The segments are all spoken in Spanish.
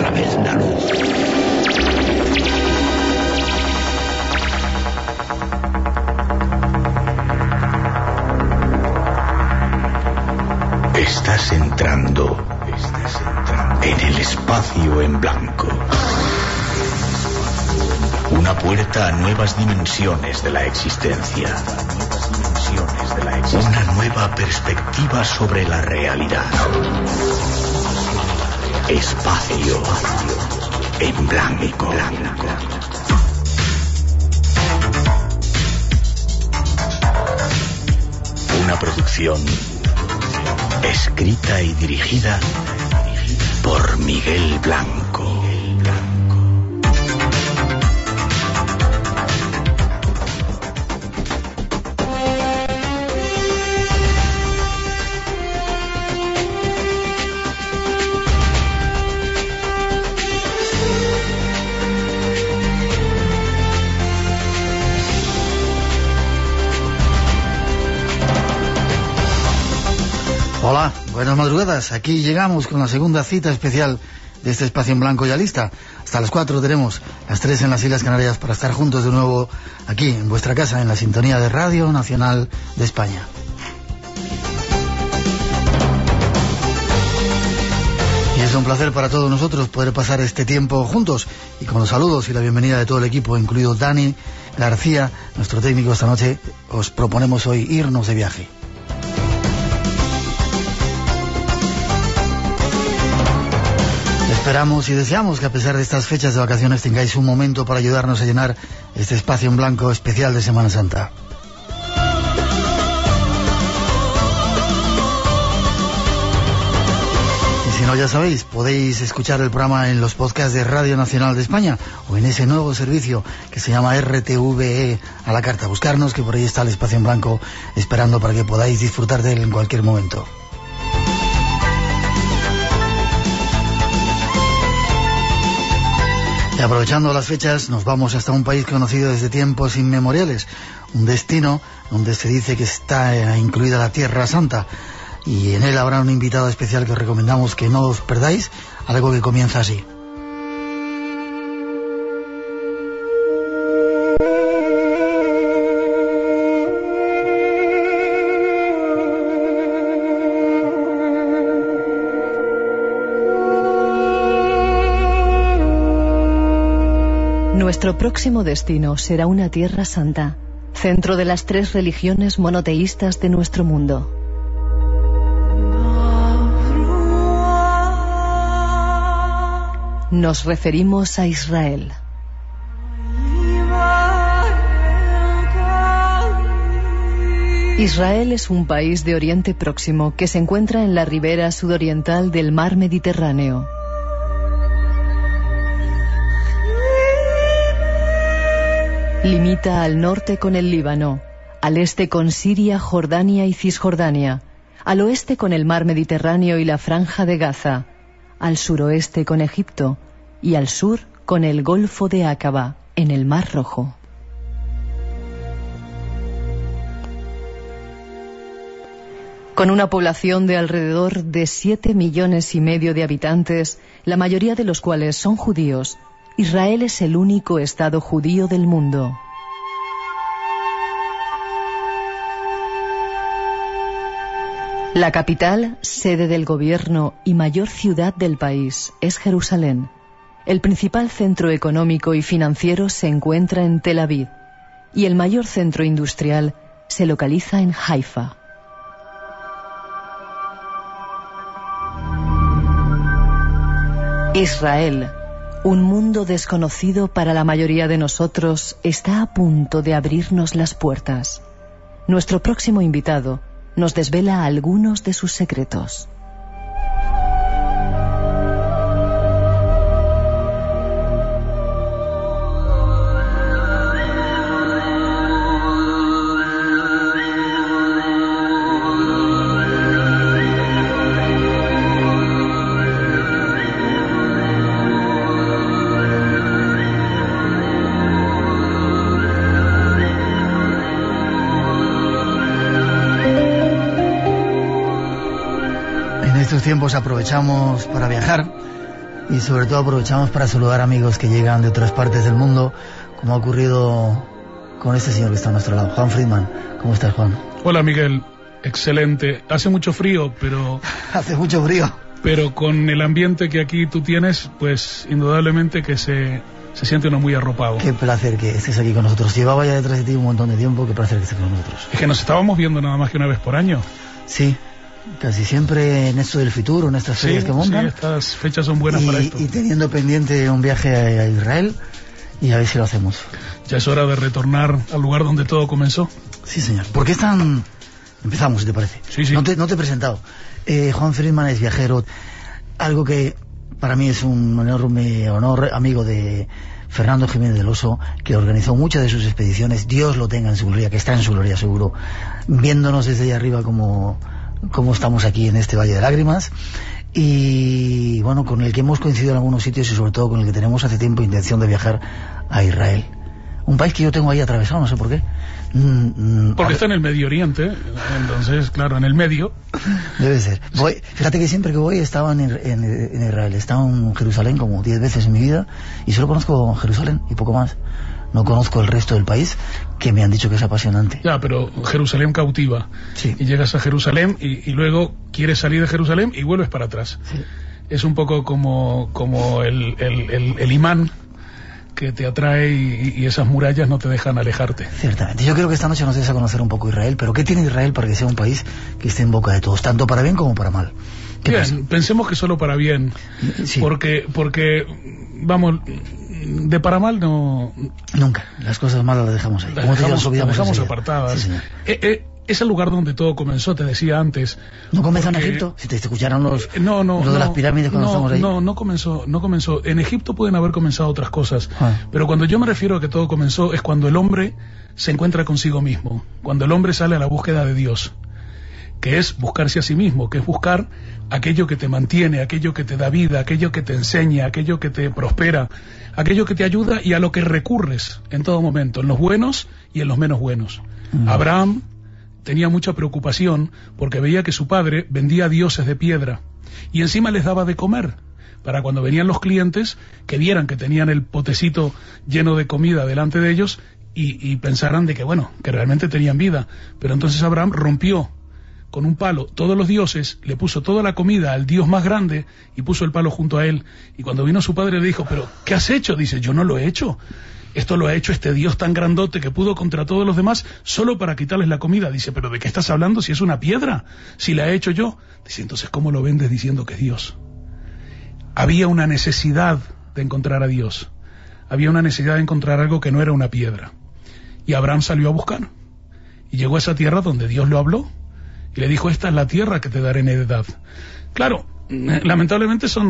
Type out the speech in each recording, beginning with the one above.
través de la luz. Estás entrando en el espacio en blanco. Una puerta a nuevas dimensiones de la existencia. Una nueva perspectiva sobre la realidad. Espacio en blanco. Una producción escrita y dirigida por Miguel Blanco. Hola, buenas madrugadas. Aquí llegamos con la segunda cita especial de este espacio en blanco ya lista. Hasta las 4 tenemos, las 3 en las Islas Canarias, para estar juntos de nuevo aquí, en vuestra casa, en la sintonía de Radio Nacional de España. Y es un placer para todos nosotros poder pasar este tiempo juntos, y con los saludos y la bienvenida de todo el equipo, incluido Dani García, nuestro técnico esta noche, os proponemos hoy irnos de viaje. Esperamos y deseamos que a pesar de estas fechas de vacaciones tengáis un momento para ayudarnos a llenar este espacio en blanco especial de Semana Santa. Y si no, ya sabéis, podéis escuchar el programa en los podcasts de Radio Nacional de España o en ese nuevo servicio que se llama RTVE a la carta. Buscarnos, que por ahí está el espacio en blanco esperando para que podáis disfrutar de él en cualquier momento. Y aprovechando las fechas, nos vamos hasta un país conocido desde tiempos inmemoriales, un destino donde se dice que está incluida la Tierra Santa, y en él habrá un invitado especial que os recomendamos que no os perdáis, algo que comienza así. Nuestro próximo destino será una Tierra Santa, centro de las 3 religiones monoteístas de nuestro mundo. Nos referimos a Israel. Israel es un país de Oriente Próximo que se encuentra en la ribera sudoriental del mar Mediterráneo. Limita al norte con el Líbano, al este con Siria, Jordania y Cisjordania, al oeste con el mar Mediterráneo y la Franja de Gaza, al suroeste con Egipto y al sur con el Golfo de Aqaba, en el Mar Rojo. Con una población de alrededor de 7,5 millones de habitantes, la mayoría de los cuales son judíos, Israel es el único estado judío del mundo. La capital, sede del gobierno y mayor ciudad del país, es Jerusalén. El principal centro económico y financiero se encuentra en Tel Aviv y el mayor centro industrial se localiza en Haifa. Israel, un mundo desconocido para la mayoría de nosotros, está a punto de abrirnos las puertas. Nuestro próximo invitado nos desvela algunos de sus secretos. Tiempos aprovechamos para viajar Y sobre todo aprovechamos para saludar amigos que llegan de otras partes del mundo, como ha ocurrido con este señor que está a nuestro lado, Juan Friedman. ¿Cómo estás, Juan? Hola, Miguel. Excelente. Hace mucho frío, pero... Hace mucho frío. Pero con el ambiente que aquí tú tienes, pues indudablemente que se siente uno muy arropado. Qué placer que estés aquí con nosotros. Llevaba ya detrás de ti un montón de tiempo, qué placer que estés con nosotros. Es que nos estábamos viendo nada más que una vez por año. Sí, casi siempre en esto del futuro, en estas ferias que montan. Sí, estas fechas son buenas para esto. Y teniendo pendiente un viaje a Israel, y a ver si lo hacemos. Ya es hora de retornar al lugar donde todo comenzó. Sí, señor. ¿Por qué están...? Empezamos, si te parece. Sí, sí. No te he presentado. Juan Friedman es viajero, algo que para mí es un enorme honor, amigo de Fernando Jiménez del Oso, que organizó muchas de sus expediciones. Dios lo tenga en su gloria, que está en su gloria seguro, viéndonos desde allá arriba como estamos aquí en este Valle de Lágrimas, y bueno, con el que hemos coincidido en algunos sitios y sobre todo con el que tenemos hace tiempo intención de viajar a Israel, un país que yo tengo ahí atravesado, no sé por qué. Porque está en el Medio Oriente, entonces, claro, en el medio. Debe ser. Fíjate que siempre que voy estaba en Israel, he estado en Jerusalén como 10 veces en mi vida, y solo conozco Jerusalén y poco más. No conozco el resto del país, que me han dicho que es apasionante. Ya, pero Jerusalén cautiva. Sí. Y llegas a Jerusalén y luego quieres salir de Jerusalén y vuelves para atrás. Sí. Es un poco como el imán que te atrae y esas murallas no te dejan alejarte. Ciertamente. Yo creo que esta noche nos des a conocer un poco Israel, pero ¿qué tiene Israel para que sea un país que esté en boca de todos, tanto para bien como para mal? Bien, pensemos que solo para bien. Sí. Porque vamos, de para mal no... Nunca. Las cosas malas las dejamos ahí. Las dejamos apartadas. Sí, es el lugar donde todo comenzó, te decía antes. ¿No comenzó en Egipto? Si te escucharon los de las pirámides cuando estamos ahí. No comenzó. En Egipto pueden haber comenzado otras cosas. Pero cuando yo me refiero a que todo comenzó es cuando el hombre se encuentra consigo mismo. Cuando el hombre sale a la búsqueda de Dios. Que es buscarse a sí mismo, que es buscar aquello que te mantiene, aquello que te da vida, aquello que te enseña, aquello que te prospera, aquello que te ayuda y a lo que recurres en todo momento, en los buenos y en los menos buenos. Abraham tenía mucha preocupación porque veía que su padre vendía dioses de piedra y encima les daba de comer para cuando venían los clientes que vieran que tenían el potecito lleno de comida delante de ellos y pensaran de que bueno, que realmente tenían vida. Pero entonces Abraham rompió con un palo todos los dioses, le puso toda la comida al dios más grande y puso el palo junto a él. Y cuando vino su padre le dijo, ¿pero qué has hecho? Dice, yo no lo he hecho. Esto lo ha hecho este Dios tan grandote que pudo contra todos los demás solo para quitarles la comida. Dice, ¿pero de qué estás hablando si es una piedra? Si la he hecho yo. Dice, entonces, ¿cómo lo vendes diciendo que es Dios? Había una necesidad de encontrar a Dios. Había una necesidad de encontrar algo que no era una piedra. Y Abraham salió a buscar. Y llegó a esa tierra donde Dios lo habló. Y le dijo, esta es la tierra que te daré en heredad. Claro, lamentablemente son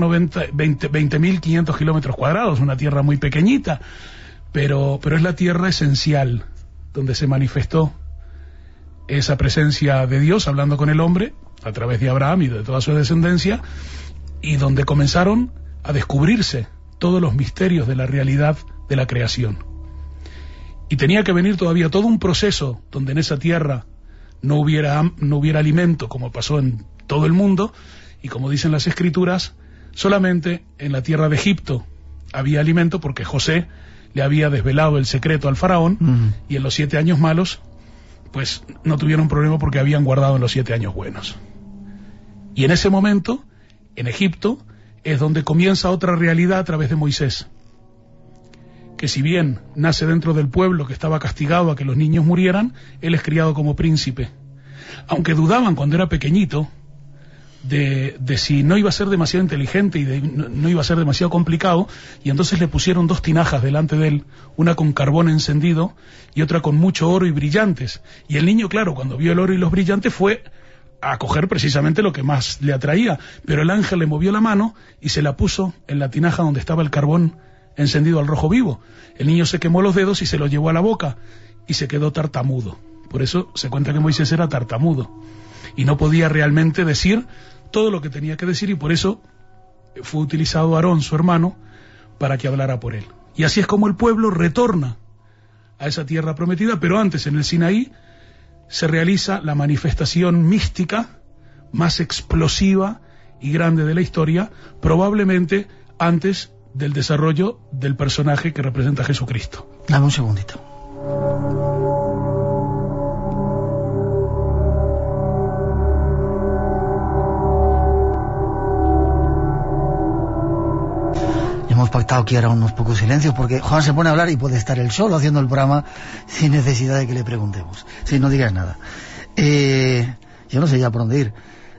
20.500 kilómetros cuadrados, una tierra muy pequeñita. Pero es la tierra esencial donde se manifestó esa presencia de Dios hablando con el hombre a través de Abraham y de toda su descendencia, y donde comenzaron a descubrirse todos los misterios de la realidad de la creación. Y tenía que venir todavía todo un proceso donde en esa tierra no hubiera alimento, como pasó en todo el mundo, y como dicen las escrituras, solamente en la tierra de Egipto había alimento porque José le había desvelado el secreto al faraón, y en los 7 años malos, pues no tuvieron problema porque habían guardado en los 7 años buenos. Y en ese momento, en Egipto, es donde comienza otra realidad a través de Moisés, que si bien nace dentro del pueblo que estaba castigado a que los niños murieran, él es criado como príncipe. Aunque dudaban cuando era pequeñito de si no iba a ser demasiado inteligente y no iba a ser demasiado complicado, y entonces le pusieron 2 tinajas delante de él, una con carbón encendido y otra con mucho oro y brillantes. Y el niño, claro, cuando vio el oro y los brillantes fue a coger precisamente lo que más le atraía, pero el ángel le movió la mano y se la puso en la tinaja donde estaba el carbón encendido al rojo vivo. El niño se quemó los dedos y se lo llevó a la boca y se quedó tartamudo. Por eso se cuenta que Moisés era tartamudo y no podía realmente decir todo lo que tenía que decir, y por eso fue utilizado Aarón, su hermano, para que hablara por él. Y así es como el pueblo retorna a esa tierra prometida, pero antes, en el Sinaí, se realiza la manifestación mística más explosiva y grande de la historia, probablemente antes del desarrollo del personaje que representa a Jesucristo. Dame un segundito. Hemos pactado aquí ahora unos pocos silencios porque Juan se pone a hablar y puede estar él solo haciendo el programa sin necesidad de que le preguntemos. Sí, no digas nada. Yo no sé ya por dónde ir.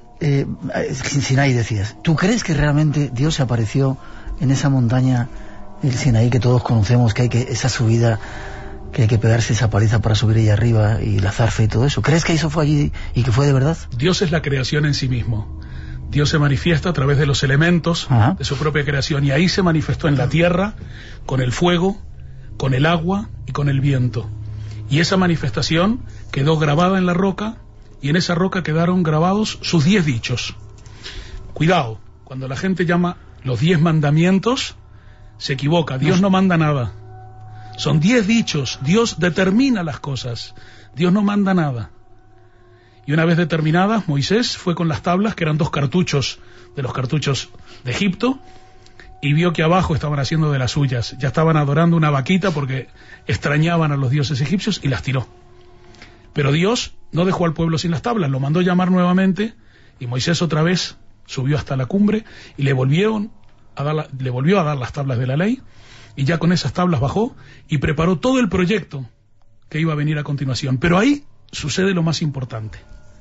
Sinaí decías. ¿Tú crees que realmente Dios se apareció en esa montaña, el Sinaí que todos conocemos, que esa subida, que hay que pegarse esa paliza para subir ahí arriba y la zarza y todo eso? ¿Crees que eso fue allí y que fue de verdad? Dios es la creación en sí mismo. Dios se manifiesta a través de los elementos de su propia creación, y ahí se manifestó en la tierra, con el fuego, con el agua y con el viento. Y esa manifestación quedó grabada en la roca, y en esa roca quedaron grabados sus 10 dichos. Cuidado, cuando la gente llama los 10 mandamientos, se equivoca. Dios no manda nada. Son 10 dichos. Dios determina las cosas. Dios no manda nada. Y una vez determinadas, Moisés fue con las tablas, que eran 2 cartuchos de los cartuchos de Egipto, y vio que abajo estaban haciendo de las suyas. Ya estaban adorando una vaquita porque extrañaban a los dioses egipcios, y las tiró. Pero Dios no dejó al pueblo sin las tablas, lo mandó llamar nuevamente, y Moisés otra vez subió hasta la cumbre y le volvió a dar las tablas de la ley, y ya con esas tablas bajó y preparó todo el proyecto que iba a venir a continuación. Pero ahí sucede lo más importante.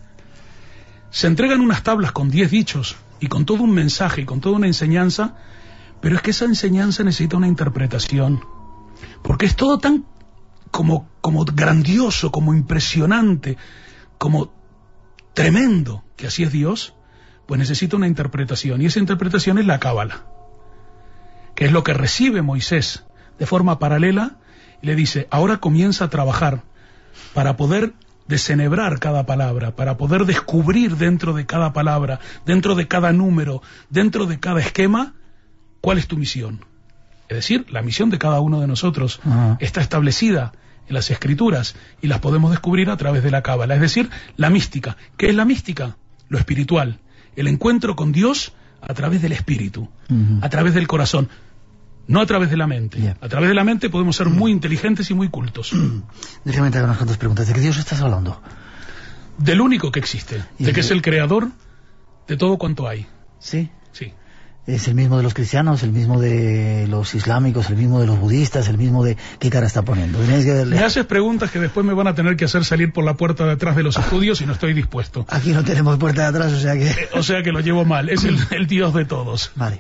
Se entregan unas tablas con 10 dichos y con todo un mensaje y con toda una enseñanza, pero es que esa enseñanza necesita una interpretación, porque es todo tan como grandioso, como impresionante, como tremendo, que así es Dios, pues necesita una interpretación, y esa interpretación es la cábala, que es lo que recibe Moisés de forma paralela, y le dice: ahora comienza a trabajar para poder desenhebrar cada palabra, para poder descubrir dentro de cada palabra, dentro de cada número, dentro de cada esquema, cuál es tu misión. Es decir, la misión de cada uno de nosotros está establecida en las Escrituras, y las podemos descubrir a través de la cábala, es decir, la mística. ¿Qué es la mística? Lo espiritual, el encuentro con Dios a través del espíritu, a través del corazón, no a través de la mente. A través de la mente podemos ser muy inteligentes y muy cultos. Déjame te hago unas cuantas preguntas. ¿De qué Dios estás hablando? Del único que existe, de que es el creador de todo cuanto hay. ¿Sí? Sí. ¿Es el mismo de los cristianos, el mismo de los islámicos, el mismo de los budistas, el mismo de... ¿Qué cara está poniendo? Me haces preguntas que después me van a tener que hacer salir por la puerta de atrás de los estudios, y no estoy dispuesto. Aquí no tenemos puerta de atrás, o sea que... O sea que lo llevo mal, es el Dios de todos. Vale.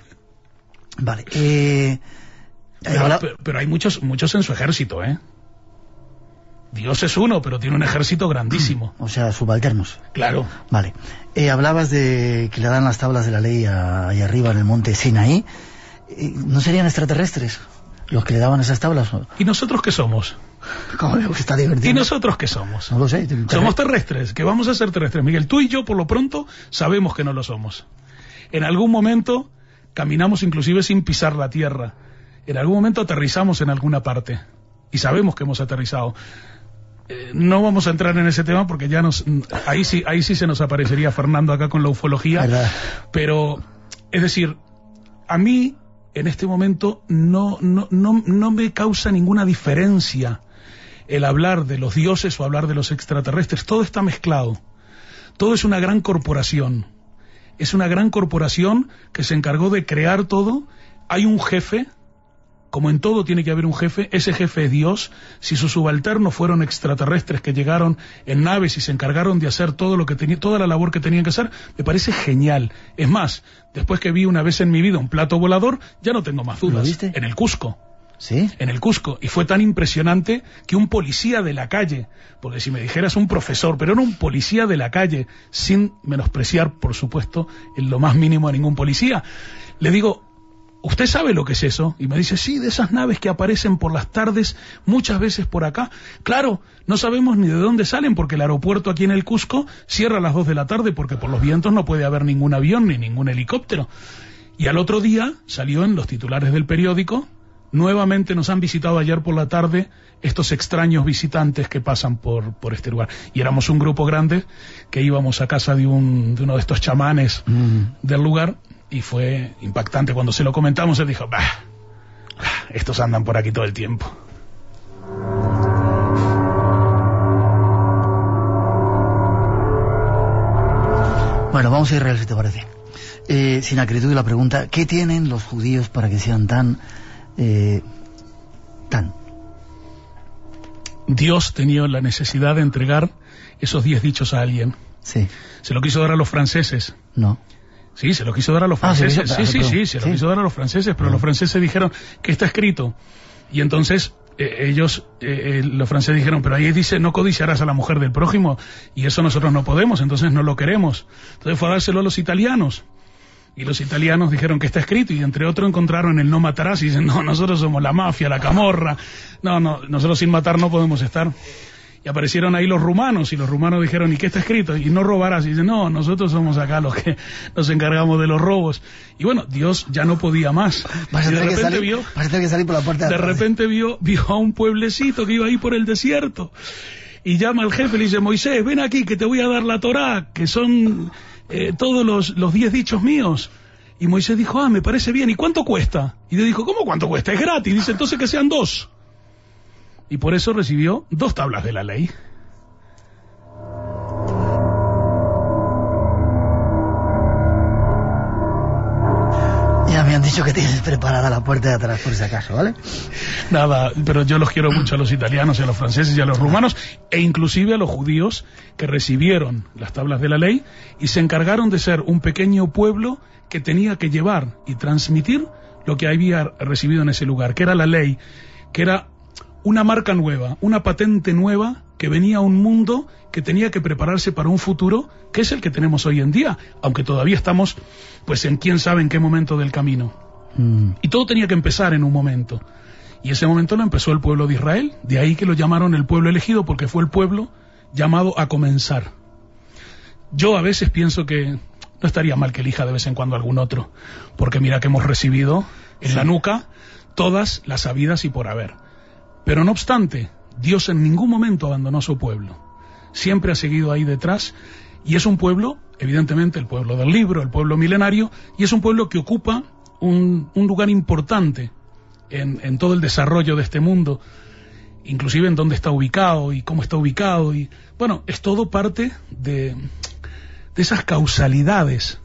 Pero hay muchos en su ejército, ¿eh? Dios es uno, pero tiene un ejército grandísimo. O sea, subalternos. Claro. Vale. Hablabas de que le dan las tablas de la ley ahí arriba en el monte Sinaí. ¿No serían extraterrestres los que le daban esas tablas? ¿Y nosotros qué somos? ¿Cómo veo que está divertido? ¿Y nosotros qué somos? No lo sé. Somos terrestres, que vamos a ser terrestres. Miguel, tú y yo por lo pronto sabemos que no lo somos. En algún momento caminamos inclusive sin pisar la tierra. En algún momento aterrizamos en alguna parte. Y sabemos que hemos aterrizado. No vamos a entrar en ese tema porque ya ahí sí se nos aparecería Fernando acá con la ufología. ¿Verdad? Pero, es decir, a mí en este momento no me causa ninguna diferencia el hablar de los dioses o hablar de los extraterrestres. Todo está mezclado. Todo es una gran corporación. Es una gran corporación que se encargó de crear todo. Hay un jefe. Como en todo tiene que haber un jefe, ese jefe es Dios. Si sus subalternos fueron extraterrestres que llegaron en naves y se encargaron de hacer toda la labor que tenían que hacer, me parece genial. Es más, después que vi una vez en mi vida un plato volador, ya no tengo más dudas. ¿Lo viste? En el Cusco. ¿Sí? En el Cusco. Y fue tan impresionante que un policía de la calle, porque si me dijeras un profesor, pero era un policía de la calle, sin menospreciar, por supuesto, en lo más mínimo a ningún policía, le digo: ¿usted sabe lo que es eso? Y me dice: sí, de esas naves que aparecen por las tardes, muchas veces por acá. Claro, no sabemos ni de dónde salen, porque el aeropuerto aquí en el Cusco cierra a las 2 de la tarde, porque por los vientos no puede haber ningún avión ni ningún helicóptero. Y al otro día salió en los titulares del periódico: nuevamente nos han visitado ayer por la tarde estos extraños visitantes que pasan por este lugar. Y éramos un grupo grande que íbamos a casa de uno de estos chamanes del lugar. y fue impactante. Cuando se lo comentamos, él dijo, estos andan por aquí todo el tiempo. Bueno, vamos a Israel, si te parece. Sin acritud, la pregunta, ¿qué tienen los judíos para que sean tan... Dios tenía la necesidad de entregar esos 10 dichos a alguien. Sí. Se lo quiso dar a los franceses. No. Sí, se lo quiso dar a los franceses. Se lo quiso dar a los franceses, pero los franceses dijeron que está escrito. Y entonces los franceses dijeron, pero ahí dice, no codiciarás a la mujer del prójimo, y eso nosotros no podemos, entonces no lo queremos. Entonces fue a dárselo a los italianos. Y los italianos dijeron que está escrito, y entre otros encontraron el no matarás, y dicen, no, nosotros somos la mafia, la camorra, no, nosotros sin matar no podemos estar. Y aparecieron ahí los rumanos, y los rumanos dijeron, ¿y qué está escrito? Y no robarás, y dicen, no, nosotros somos acá los que nos encargamos de los robos. Y bueno, Dios ya no podía más. Parece que salir por la puerta de atrás. De repente vio a un pueblecito que iba ahí por el desierto, y llama al jefe y le dice, Moisés, ven aquí que te voy a dar la Torá, que son... todos los 10 dichos míos. Y Moisés dijo, me parece bien, ¿y cuánto cuesta? Y le dijo, ¿cómo cuánto cuesta? Es gratis. Dice, entonces que sean 2. Y por eso recibió 2 tablas de la ley. Ya me han dicho que tienes preparada la puerta de atrás, por si acaso, ¿vale? Nada, pero yo los quiero mucho a los italianos y a los franceses y a los rumanos, e inclusive a los judíos que recibieron las tablas de la ley y se encargaron de ser un pequeño pueblo que tenía que llevar y transmitir lo que había recibido en ese lugar, que era la ley, que era una marca nueva, una patente nueva que venía a un mundo que tenía que prepararse para un futuro que es el que tenemos hoy en día, aunque todavía estamos pues en quién sabe en qué momento del camino. Y todo tenía que empezar en un momento, y ese momento lo empezó el pueblo de Israel. De ahí que lo llamaron el pueblo elegido, porque fue el pueblo llamado a comenzar. Yo a veces pienso que no estaría mal que elija de vez en cuando algún otro, porque mira que hemos recibido en la nuca todas las habidas y por haber. Pero no obstante, Dios en ningún momento abandonó a su pueblo. Siempre ha seguido ahí detrás, y es un pueblo, evidentemente el pueblo del libro, el pueblo milenario, y es un pueblo que ocupa un lugar importante en todo el desarrollo de este mundo, inclusive en dónde está ubicado y cómo está ubicado, y bueno, es todo parte de esas causalidades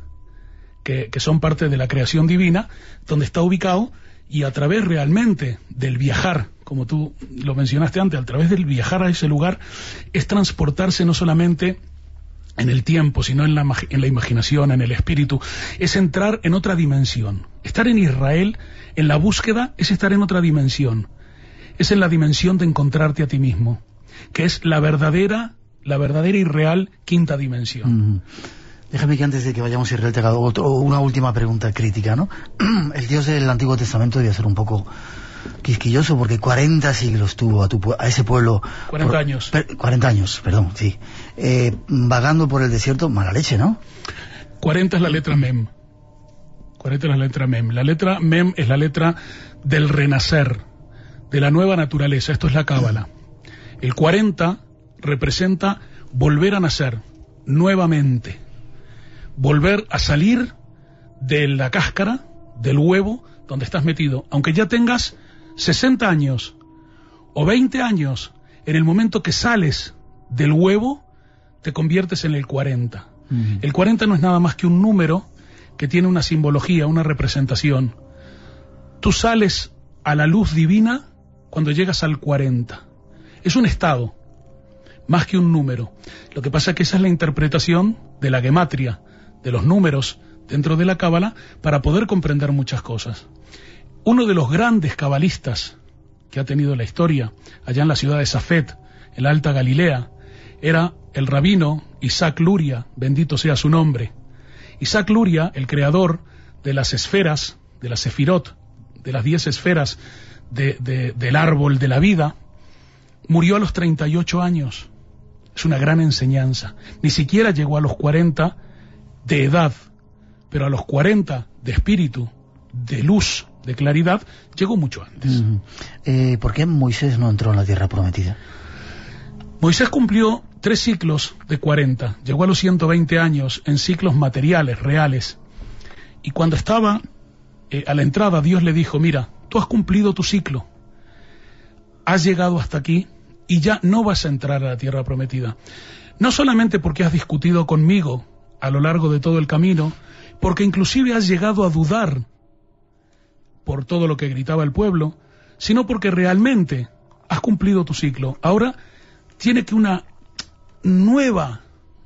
que son parte de la creación divina, donde está ubicado, y a través realmente del viajar, como tú lo mencionaste antes, a través del viajar a ese lugar, es transportarse no solamente en el tiempo, sino en la imaginación, en el espíritu, es entrar en otra dimensión. Estar en Israel, en la búsqueda, es estar en otra dimensión. Es en la dimensión de encontrarte a ti mismo, que es la verdadera y real quinta dimensión. Déjame que antes de que vayamos a Israel te haga una última pregunta crítica, ¿no? El Dios del Antiguo Testamento debía ser un poco quisquilloso, porque 40 siglos tuvo a ese pueblo... 40 años. 40 años, perdón, sí. Vagando por el desierto, mala leche, ¿no? 40 es la letra Mem. 40 es la letra Mem. La letra Mem es la letra del renacer, de la nueva naturaleza. Esto es la Cábala. El 40 representa volver a nacer nuevamente, volver a salir de la cáscara, del huevo donde estás metido, aunque ya tengas 60 años o 20 años, en el momento que sales del huevo te conviertes en el 40. El 40 no es nada más que un número que tiene una simbología, una representación. Tú sales a la luz divina cuando llegas al 40. Es un estado, más que un número. Lo que pasa es que esa es la interpretación de la gematria, de los números dentro de la Cábala, para poder comprender muchas cosas. Uno de los grandes cabalistas que ha tenido la historia, allá en la ciudad de Safed, en la Alta Galilea, era el rabino Isaac Luria, bendito sea su nombre. Isaac Luria, el creador de las esferas, de las sefirot, de las 10 esferas del árbol de la vida, murió a los 38 años. Es una gran enseñanza. Ni siquiera llegó a los 40 de edad, pero a los 40 de espíritu, de luz, de claridad, llegó mucho antes. ¿Por qué Moisés no entró en la tierra prometida? Moisés cumplió 3 ciclos de 40, llegó a los 120 años en ciclos materiales, reales, Y cuando estaba a la entrada, Dios le dijo, mira, tú has cumplido tu ciclo, has llegado hasta aquí y ya no vas a entrar a la tierra prometida. No solamente porque has discutido conmigo a lo largo de todo el camino, porque inclusive has llegado a dudar por todo lo que gritaba el pueblo, sino porque realmente has cumplido tu ciclo. Ahora tiene que una nueva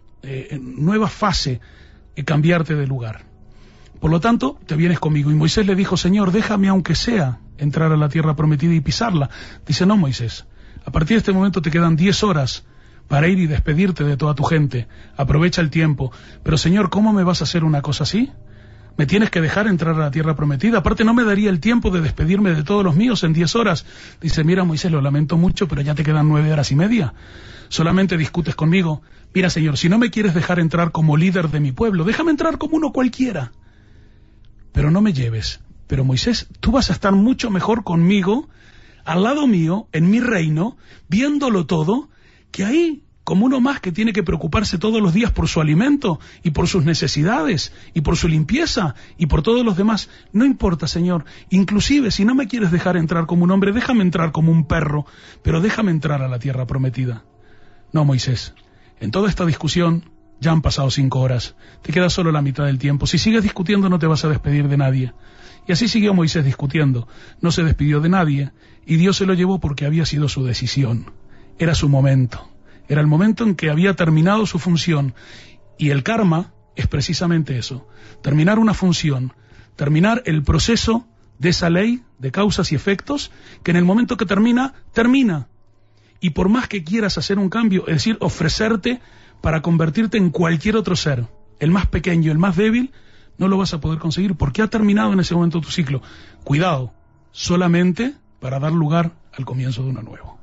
fase cambiarte de lugar. Por lo tanto, te vienes conmigo. Y Moisés le dijo, Señor, déjame aunque sea entrar a la tierra prometida y pisarla. Dice, no, Moisés, a partir de este momento te quedan 10 horas para ir y despedirte de toda tu gente. Aprovecha el tiempo. Pero Señor, ¿cómo me vas a hacer una cosa así? Me tienes que dejar entrar a la tierra prometida. Aparte no me daría el tiempo de despedirme de todos los míos en 10 horas. Dice, mira Moisés, lo lamento mucho, pero ya te quedan 9 horas y media. Solamente discutes conmigo. Mira Señor, si no me quieres dejar entrar como líder de mi pueblo, déjame entrar como uno cualquiera. Pero no me lleves. Pero Moisés, tú vas a estar mucho mejor conmigo, al lado mío, en mi reino, viéndolo todo, que ahí, como uno más que tiene que preocuparse todos los días por su alimento y por sus necesidades y por su limpieza y por todos los demás. No importa, Señor. Inclusive, si no me quieres dejar entrar como un hombre, déjame entrar como un perro, pero déjame entrar a la tierra prometida. No, Moisés. En toda esta discusión ya han pasado 5 horas. Te queda solo la mitad del tiempo. Si sigues discutiendo no te vas a despedir de nadie. Y así siguió Moisés discutiendo. No se despidió de nadie y Dios se lo llevó porque había sido su decisión. Era su momento. Era el momento en que había terminado su función. Y el karma es precisamente eso. Terminar una función. Terminar el proceso de esa ley de causas y efectos que en el momento que termina, termina. Y por más que quieras hacer un cambio, es decir, ofrecerte para convertirte en cualquier otro ser, el más pequeño, el más débil, no lo vas a poder conseguir porque ha terminado en ese momento tu ciclo. Cuidado, solamente para dar lugar al comienzo de uno nuevo.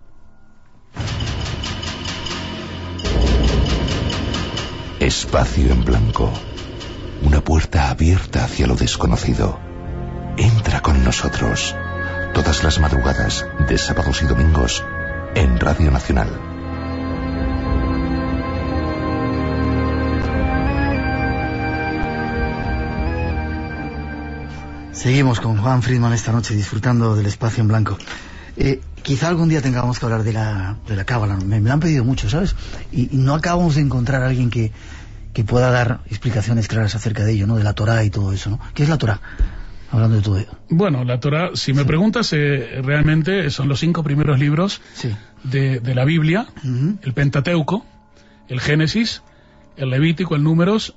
Espacio en blanco. Una puerta abierta hacia lo desconocido. Entra con nosotros. Todas las madrugadas, de sábados y domingos, en Radio Nacional. Seguimos con Juan Friedman esta noche disfrutando del espacio en blanco. Quizá algún día tengamos que hablar de la cábala. Me lo han pedido mucho, ¿sabes? Y no acabamos de encontrar a alguien que pueda dar explicaciones claras acerca de ello, ¿no? De la Torá y todo eso, ¿no? ¿Qué es la Torá? Hablando de todo ello. Bueno, la Torá, si me preguntas, realmente son los 5 primeros libros de la Biblia, el Pentateuco, el Génesis, el Levítico, el Números,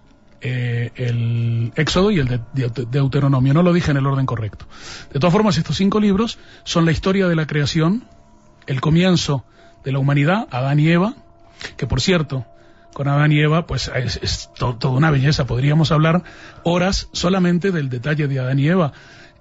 el Éxodo y el Deuteronomio. No lo dije en el orden correcto. De todas formas, estos 5 libros son la historia de la creación, el comienzo de la humanidad, Adán y Eva, que por cierto, con Adán y Eva, pues es toda una belleza. Podríamos hablar horas solamente del detalle de Adán y Eva,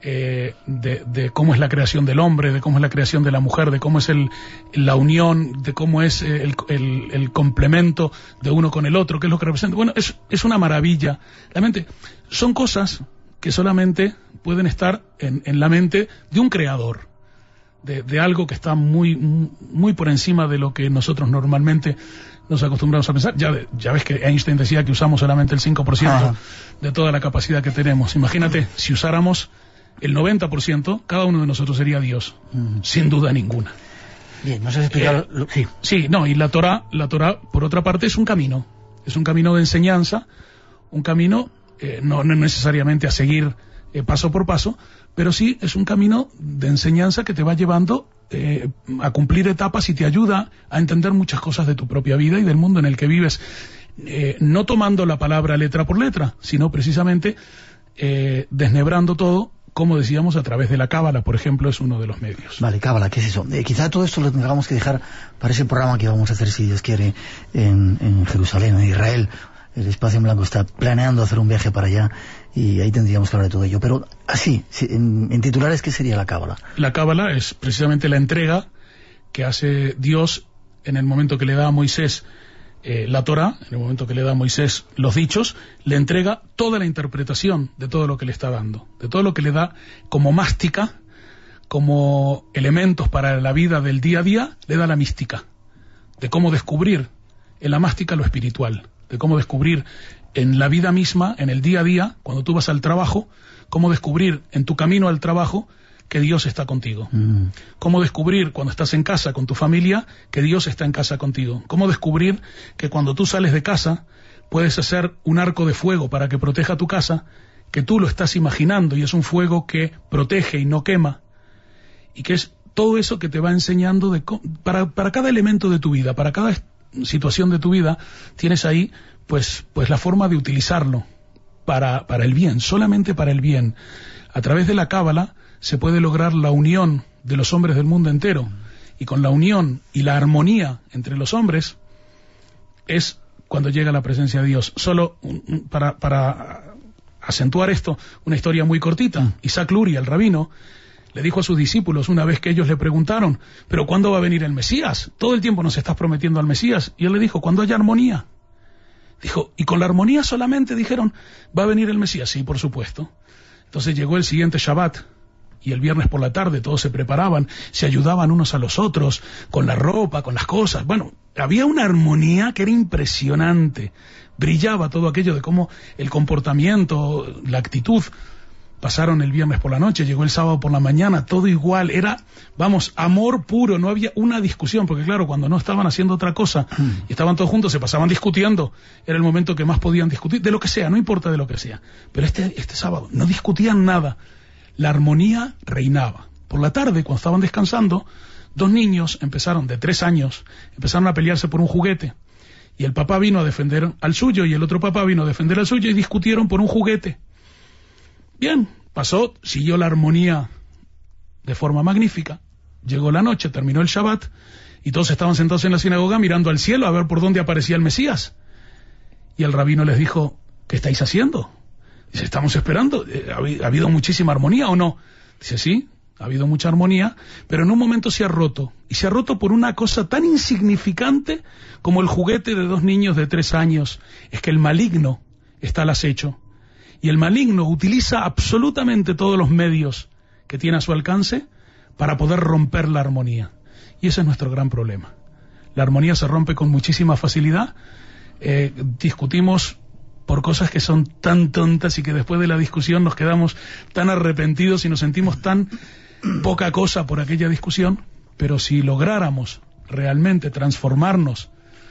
de cómo es la creación del hombre, de cómo es la creación de la mujer, de cómo es la unión, de cómo es el complemento de uno con el otro, qué es lo que representa. Bueno, es una maravilla. Realmente son cosas que solamente pueden estar en la mente de un creador, de algo que está muy, muy por encima de lo que nosotros normalmente nos acostumbramos a pensar. Ya ves que Einstein decía que usamos solamente el 5% de toda la capacidad que tenemos. Imagínate, si usáramos el 90%, cada uno de nosotros sería Dios, sin duda ninguna. Bien, nos has explicado... Sí, no, y la Torá, por otra parte, es un camino de enseñanza, un camino no necesariamente a seguir paso por paso, pero sí es un camino de enseñanza que te va llevando a cumplir etapas y te ayuda a entender muchas cosas de tu propia vida y del mundo en el que vives, no tomando la palabra letra por letra, sino precisamente deshebrando todo, como decíamos, a través de la cábala, por ejemplo, es uno de los medios. Vale, cábala, ¿qué es eso? Quizá todo esto lo tengamos que dejar para ese programa que vamos a hacer, si Dios quiere, en Jerusalén, en Israel. El Espacio en Blanco está planeando hacer un viaje para allá y ahí tendríamos que hablar de todo ello. Pero así, en titulares, ¿qué sería la cábala? La cábala es precisamente la entrega que hace Dios en el momento que le da a Moisés la Torá, en el momento que le da a Moisés los dichos, le entrega toda la interpretación de todo lo que le está dando, de todo lo que le da como mástica, como elementos para la vida del día a día, le da la mística, de cómo descubrir en la mástica lo espiritual, de cómo descubrir en la vida misma, en el día a día, cuando tú vas al trabajo, cómo descubrir en tu camino al trabajo que Dios está contigo. Cómo descubrir cuando estás en casa con tu familia que Dios está en casa contigo. Cómo descubrir que cuando tú sales de casa puedes hacer un arco de fuego para que proteja tu casa, que tú lo estás imaginando y es un fuego que protege y no quema. Y que es todo eso que te va enseñando para cada elemento de tu vida, para cada situación de tu vida, tienes ahí pues la forma de utilizarlo para el bien, solamente para el bien. A través de la Cábala se puede lograr la unión de los hombres del mundo entero, y con la unión y la armonía entre los hombres es cuando llega la presencia de Dios. Solo para acentuar esto, una historia muy cortita. Isaac Luria, el rabino, le dijo a sus discípulos una vez que ellos le preguntaron, ¿pero cuándo va a venir el Mesías? Todo el tiempo nos estás prometiendo al Mesías. Y él le dijo, cuando haya armonía. Dijo, ¿y con la armonía solamente? Dijeron, ¿va a venir el Mesías? Sí, por supuesto. Entonces llegó el siguiente Shabbat, y el viernes por la tarde todos se preparaban, se ayudaban unos a los otros, con la ropa, con las cosas. Bueno, había una armonía que era impresionante. Brillaba todo aquello de cómo el comportamiento, la actitud. Pasaron el viernes por la noche, llegó el sábado por la mañana, todo igual, era, amor puro, no había una discusión, porque claro, cuando no estaban haciendo otra cosa y estaban todos juntos, se pasaban discutiendo, era el momento que más podían discutir, de lo que sea, no importa de lo que sea, pero este sábado no discutían nada, la armonía reinaba. Por la tarde, cuando estaban descansando, 2 niños de 3 años, empezaron a pelearse por un juguete, y el papá vino a defender al suyo, y el otro papá vino a defender al suyo, y discutieron por un juguete. Bien, siguió la armonía de forma magnífica. Llegó la noche, terminó el Shabbat, y todos estaban sentados en la sinagoga mirando al cielo a ver por dónde aparecía el Mesías. Y el rabino les dijo, ¿qué estáis haciendo? Dice, estamos esperando. ¿Ha habido muchísima armonía o no? Dice, sí, ha habido mucha armonía, pero en un momento se ha roto. Y se ha roto por una cosa tan insignificante como el juguete de 2 niños de 3 años. Es que el maligno está al acecho. Y el maligno utiliza absolutamente todos los medios que tiene a su alcance para poder romper la armonía. Y ese es nuestro gran problema. La armonía se rompe con muchísima facilidad. Discutimos por cosas que son tan tontas y que después de la discusión nos quedamos tan arrepentidos y nos sentimos tan poca cosa por aquella discusión. Pero si lográramos realmente transformarnos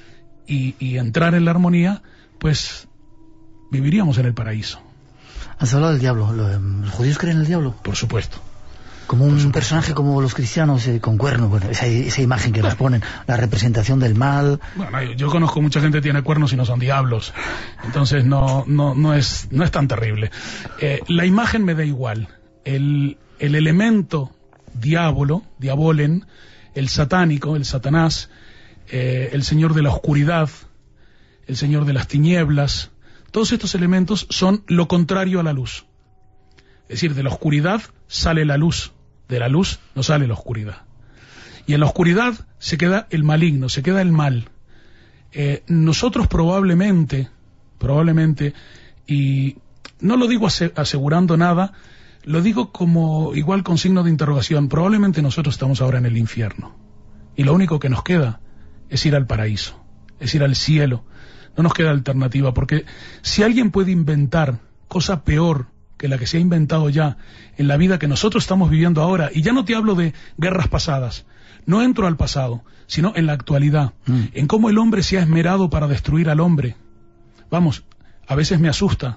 y entrar en la armonía, pues viviríamos en el paraíso. Has hablado del diablo. ¿Los judíos creen en el diablo? Por supuesto. Como un personaje como los cristianos con cuernos, bueno, esa imagen que nos ponen, la representación del mal. Bueno, yo conozco mucha gente que tiene cuernos y no son diablos. Entonces no es tan terrible. La imagen me da igual. El elemento diabolen, el satánico, el Satanás, el señor de la oscuridad, el señor de las tinieblas, todos estos elementos son lo contrario a la luz. Es decir, de la oscuridad sale la luz, de la luz no sale la oscuridad. Y en la oscuridad se queda el maligno, se queda el mal. Nosotros probablemente, y no lo digo asegurando nada, lo digo como igual con signo de interrogación, probablemente nosotros estamos ahora en el infierno. Y lo único que nos queda es ir al paraíso, es ir al cielo. No nos queda alternativa, porque si alguien puede inventar cosa peor que la que se ha inventado ya en la vida que nosotros estamos viviendo ahora, y ya no te hablo de guerras pasadas, no entro al pasado, sino en la actualidad, en cómo el hombre se ha esmerado para destruir al hombre. A veces me asusta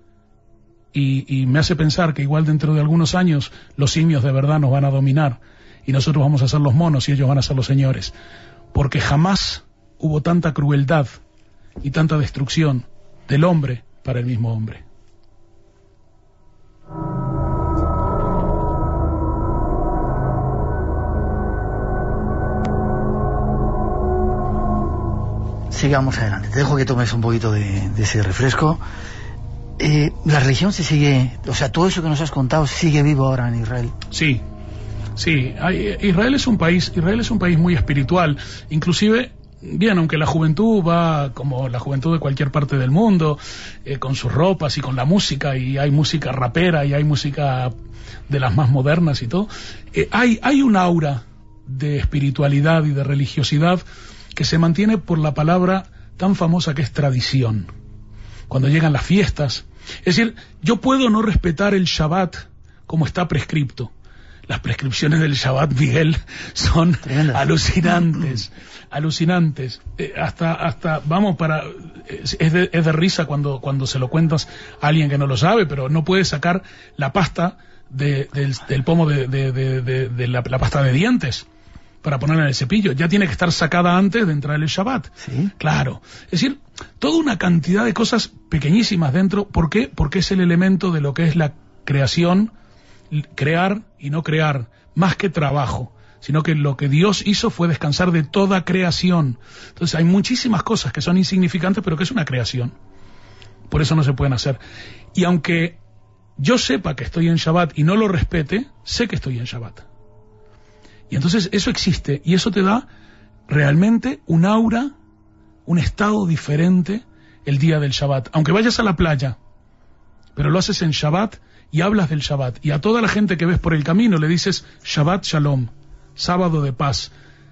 y me hace pensar que igual dentro de algunos años los simios de verdad nos van a dominar y nosotros vamos a ser los monos y ellos van a ser los señores, porque jamás hubo tanta crueldad y tanta destrucción del hombre para el mismo hombre. Sigamos adelante. Te dejo que tomes un poquito de ese refresco. La religión se sigue, o sea, todo eso que nos has contado sigue vivo ahora en Israel. Sí. Israel es un país muy espiritual, inclusive. Bien, aunque la juventud va como la juventud de cualquier parte del mundo, con sus ropas y con la música, y hay música rapera y hay música de las más modernas y todo, hay un aura de espiritualidad y de religiosidad que se mantiene por la palabra tan famosa que es tradición. cuando llegan las fiestas. Es decir, yo puedo no respetar el Shabbat como está prescripto. Las prescripciones del Shabbat, Miguel, son alucinantes. Hasta vamos es de risa cuando se lo cuentas a alguien que no lo sabe, pero no puedes sacar la pasta del pomo de la pasta de dientes para ponerla en el cepillo. Ya tiene que estar sacada antes de entrar el Shabbat. ¿Sí? Claro. Es decir, toda una cantidad de cosas pequeñísimas dentro. ¿Por qué? Porque es el elemento de lo que es la creación, crear y no crear, más que trabajo, sino que lo que Dios hizo fue descansar de toda creación. Entonces hay muchísimas cosas que son insignificantes, pero que es una creación. Por eso no se pueden hacer. Y aunque yo sepa que estoy en Shabbat y no lo respete, sé que estoy en Shabbat. Y entonces eso existe, y eso te da realmente un aura, un estado diferente el día del Shabbat. Aunque vayas a la playa, pero lo haces en Shabbat y hablas del Shabbat, y a toda la gente que ves por el camino le dices Shabbat Shalom, sábado de paz.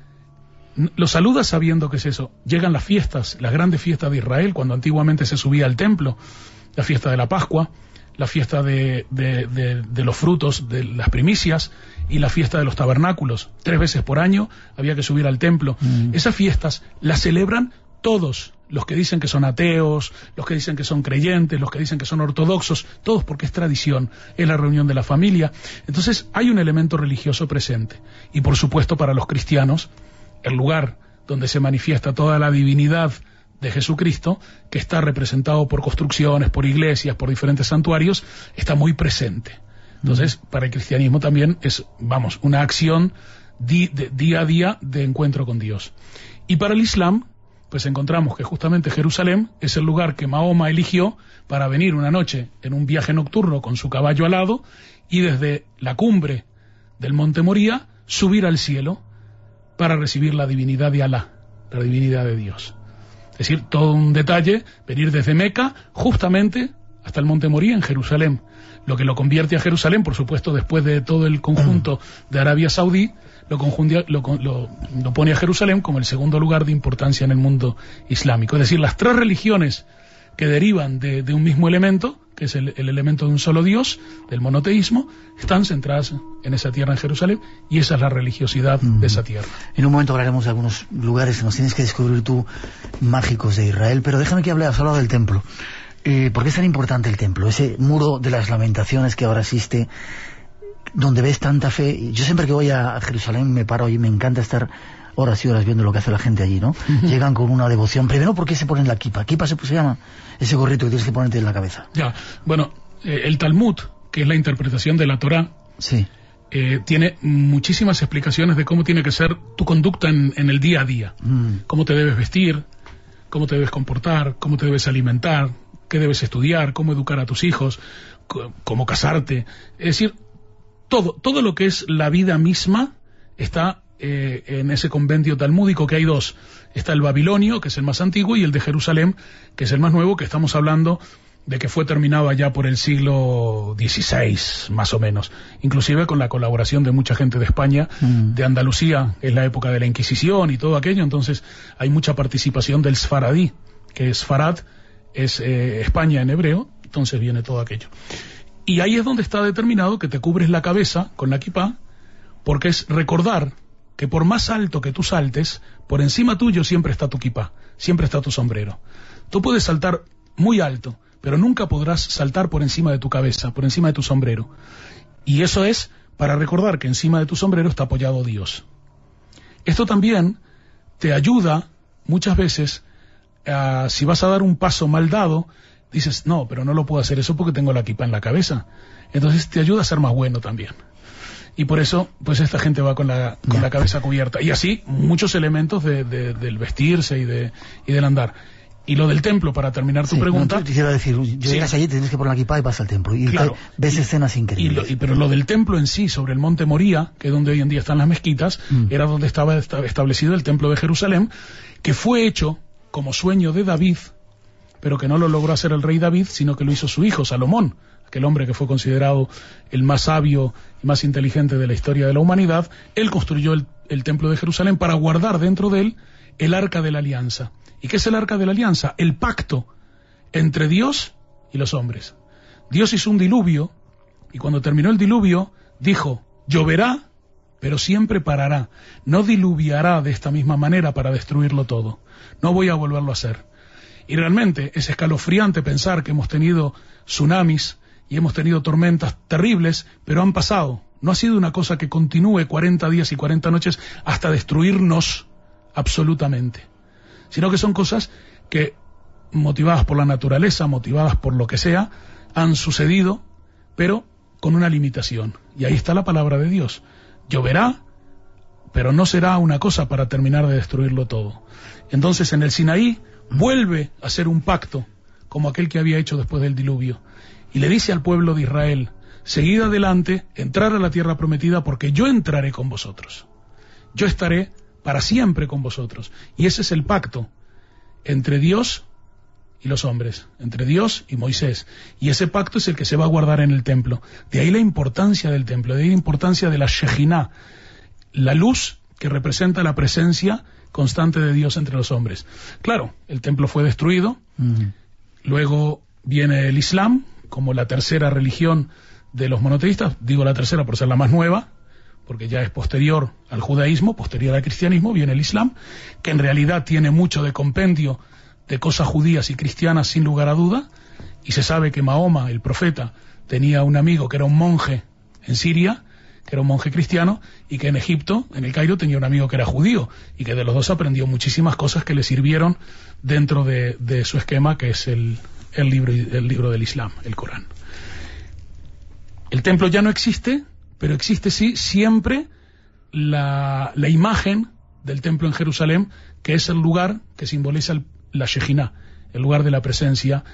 Lo saludas sabiendo que es eso. Llegan las fiestas, las grandes fiestas de Israel, cuando antiguamente se subía al templo, la fiesta de la Pascua, la fiesta de los frutos, de las primicias, y la fiesta de los tabernáculos. 3 veces por año había que subir al templo. Esas fiestas las celebran todos, los que dicen que son ateos, los que dicen que son creyentes, los que dicen que son ortodoxos, todos, porque es tradición, es la reunión de la familia. Entonces hay un elemento religioso presente. Y por supuesto, para los cristianos, el lugar donde se manifiesta toda la divinidad de Jesucristo, que está representado por construcciones, por iglesias, por diferentes santuarios, está muy presente. Entonces, para el cristianismo también es, una acción día a día de encuentro con Dios. Y para el Islam, pues encontramos que justamente Jerusalén es el lugar que Mahoma eligió para venir una noche en un viaje nocturno con su caballo alado y desde la cumbre del Monte Moría subir al cielo para recibir la divinidad de Alá, la divinidad de Dios. Es decir, todo un detalle, venir desde Meca justamente hasta el Monte Moría en Jerusalén. Lo que lo convierte a Jerusalén, por supuesto, después de todo el conjunto de Arabia Saudí, lo pone a Jerusalén como el segundo lugar de importancia en el mundo islámico. Es decir, las 3 religiones que derivan de un mismo elemento, que es el elemento de un solo Dios, del monoteísmo, están centradas en esa tierra, en Jerusalén, y esa es la religiosidad de esa tierra. En un momento hablaremos de algunos lugares que nos tienes que descubrir tú, mágicos de Israel, pero déjame que has hablado del templo. ¿Por qué es tan importante el templo? Ese muro de las lamentaciones que ahora existe, donde ves tanta fe. Yo siempre que voy a Jerusalén me paro y me encanta estar horas y horas viendo lo que hace la gente allí, ¿no? Llegan con una devoción. Primero, ¿por qué se ponen la kipa? Kipa se llama ese gorrito que tienes que ponerte en la cabeza. Ya, bueno, el Talmud, que es la interpretación de la Torá, sí, tiene muchísimas explicaciones de cómo tiene que ser tu conducta en el día a día. Cómo te debes vestir, cómo te debes comportar, cómo te debes alimentar, qué debes estudiar, cómo educar a tus hijos, cómo casarte. Es decir, todo lo que es la vida misma está en ese compendio talmúdico, que hay 2. Está el babilonio, que es el más antiguo, y el de Jerusalén, que es el más nuevo, que estamos hablando de que fue terminado allá por el siglo XVI, más o menos. Inclusive con la colaboración de mucha gente de España, de Andalucía, es la época de la Inquisición y todo aquello, entonces hay mucha participación del Sfaradí, que Sfarad es España en hebreo, entonces viene todo aquello. Y ahí es donde está determinado que te cubres la cabeza con la kipá, porque es recordar que por más alto que tú saltes, por encima tuyo siempre está tu kipá, siempre está tu sombrero. Tú puedes saltar muy alto, pero nunca podrás saltar por encima de tu cabeza, por encima de tu sombrero. Y eso es para recordar que encima de tu sombrero está apoyado Dios. Esto también te ayuda muchas veces, si vas a dar un paso mal dado, dices, no, pero no lo puedo hacer eso porque tengo la kipá en la cabeza. Entonces te ayuda a ser más bueno también. Y por eso, pues esta gente va con la cabeza cubierta. Y así, muchos elementos del vestirse y del andar. Y lo del templo, para terminar tu pregunta... No, quisiera decir, llegas allí, tienes que poner la kipá y vas al templo. Y claro, ves escenas increíbles. Pero lo del templo en sí, sobre el Monte Moría, que es donde hoy en día están las mezquitas, era donde estaba establecido el templo de Jerusalén, que fue hecho como sueño de David, pero que no lo logró hacer el rey David, sino que lo hizo su hijo, Salomón, aquel hombre que fue considerado el más sabio y más inteligente de la historia de la humanidad. Él construyó el templo de Jerusalén para guardar dentro de él el Arca de la Alianza. ¿Y qué es el Arca de la Alianza? El pacto entre Dios y los hombres. Dios hizo un diluvio, y cuando terminó el diluvio, dijo, lloverá, pero siempre parará. No diluviará de esta misma manera para destruirlo todo. No voy a volverlo a hacer. Y realmente es escalofriante pensar que hemos tenido tsunamis y hemos tenido tormentas terribles, pero han pasado. No ha sido una cosa que continúe 40 días y 40 noches hasta destruirnos absolutamente, sino que son cosas que, motivadas por la naturaleza, motivadas por lo que sea, han sucedido, pero con una limitación. Y ahí está la palabra de Dios. Lloverá, pero no será una cosa para terminar de destruirlo todo. Entonces en el Sinaí vuelve a hacer un pacto como aquel que había hecho después del diluvio, y le dice al pueblo de Israel, seguid adelante, entrar a la tierra prometida, porque yo entraré con vosotros. Yo estaré para siempre con vosotros. Y ese es el pacto entre Dios y los hombres, entre Dios y Moisés. Y ese pacto es el que se va a guardar en el templo. De ahí la importancia del templo, de ahí la importancia de la Shejiná, la luz que representa la presencia constante de Dios entre los hombres. Claro, el templo fue destruido, luego viene el Islam, como la tercera religión de los monoteístas, digo la tercera por ser la más nueva, porque ya es posterior al judaísmo, posterior al cristianismo, viene el Islam, que en realidad tiene mucho de compendio de cosas judías y cristianas sin lugar a duda, y se sabe que Mahoma, el profeta, tenía un amigo que era un monje en Siria, que era un monje cristiano, y que en Egipto, en el Cairo, tenía un amigo que era judío, y que de los dos aprendió muchísimas cosas que le sirvieron dentro de su esquema, que es el libro del Islam, el Corán. El templo ya no existe, pero existe sí siempre la imagen del templo en Jerusalén, que es el lugar que simboliza la Shejiná, el lugar de la presencia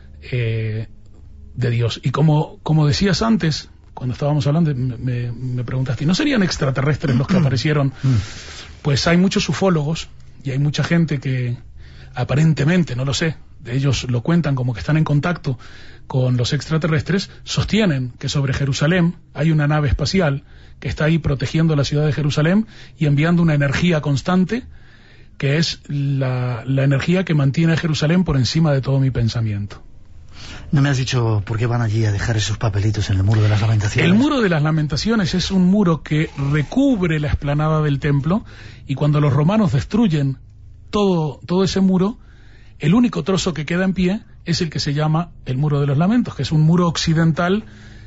de Dios. Y como decías antes, cuando estábamos hablando, me preguntaste, ¿y no serían extraterrestres los que aparecieron? Pues hay muchos ufólogos y hay mucha gente que aparentemente, no lo sé, ellos lo cuentan como que están en contacto con los extraterrestres, sostienen que sobre Jerusalén hay una nave espacial que está ahí protegiendo la ciudad de Jerusalén y enviando una energía constante, que es la energía que mantiene a Jerusalén por encima de todo mi pensamiento. No me has dicho por qué van allí a dejar esos papelitos en el Muro de las Lamentaciones. El Muro de las Lamentaciones es un muro que recubre la explanada del templo, y cuando los romanos destruyen todo ese muro, el único trozo que queda en pie es el que se llama el Muro de los Lamentos, que es un muro occidental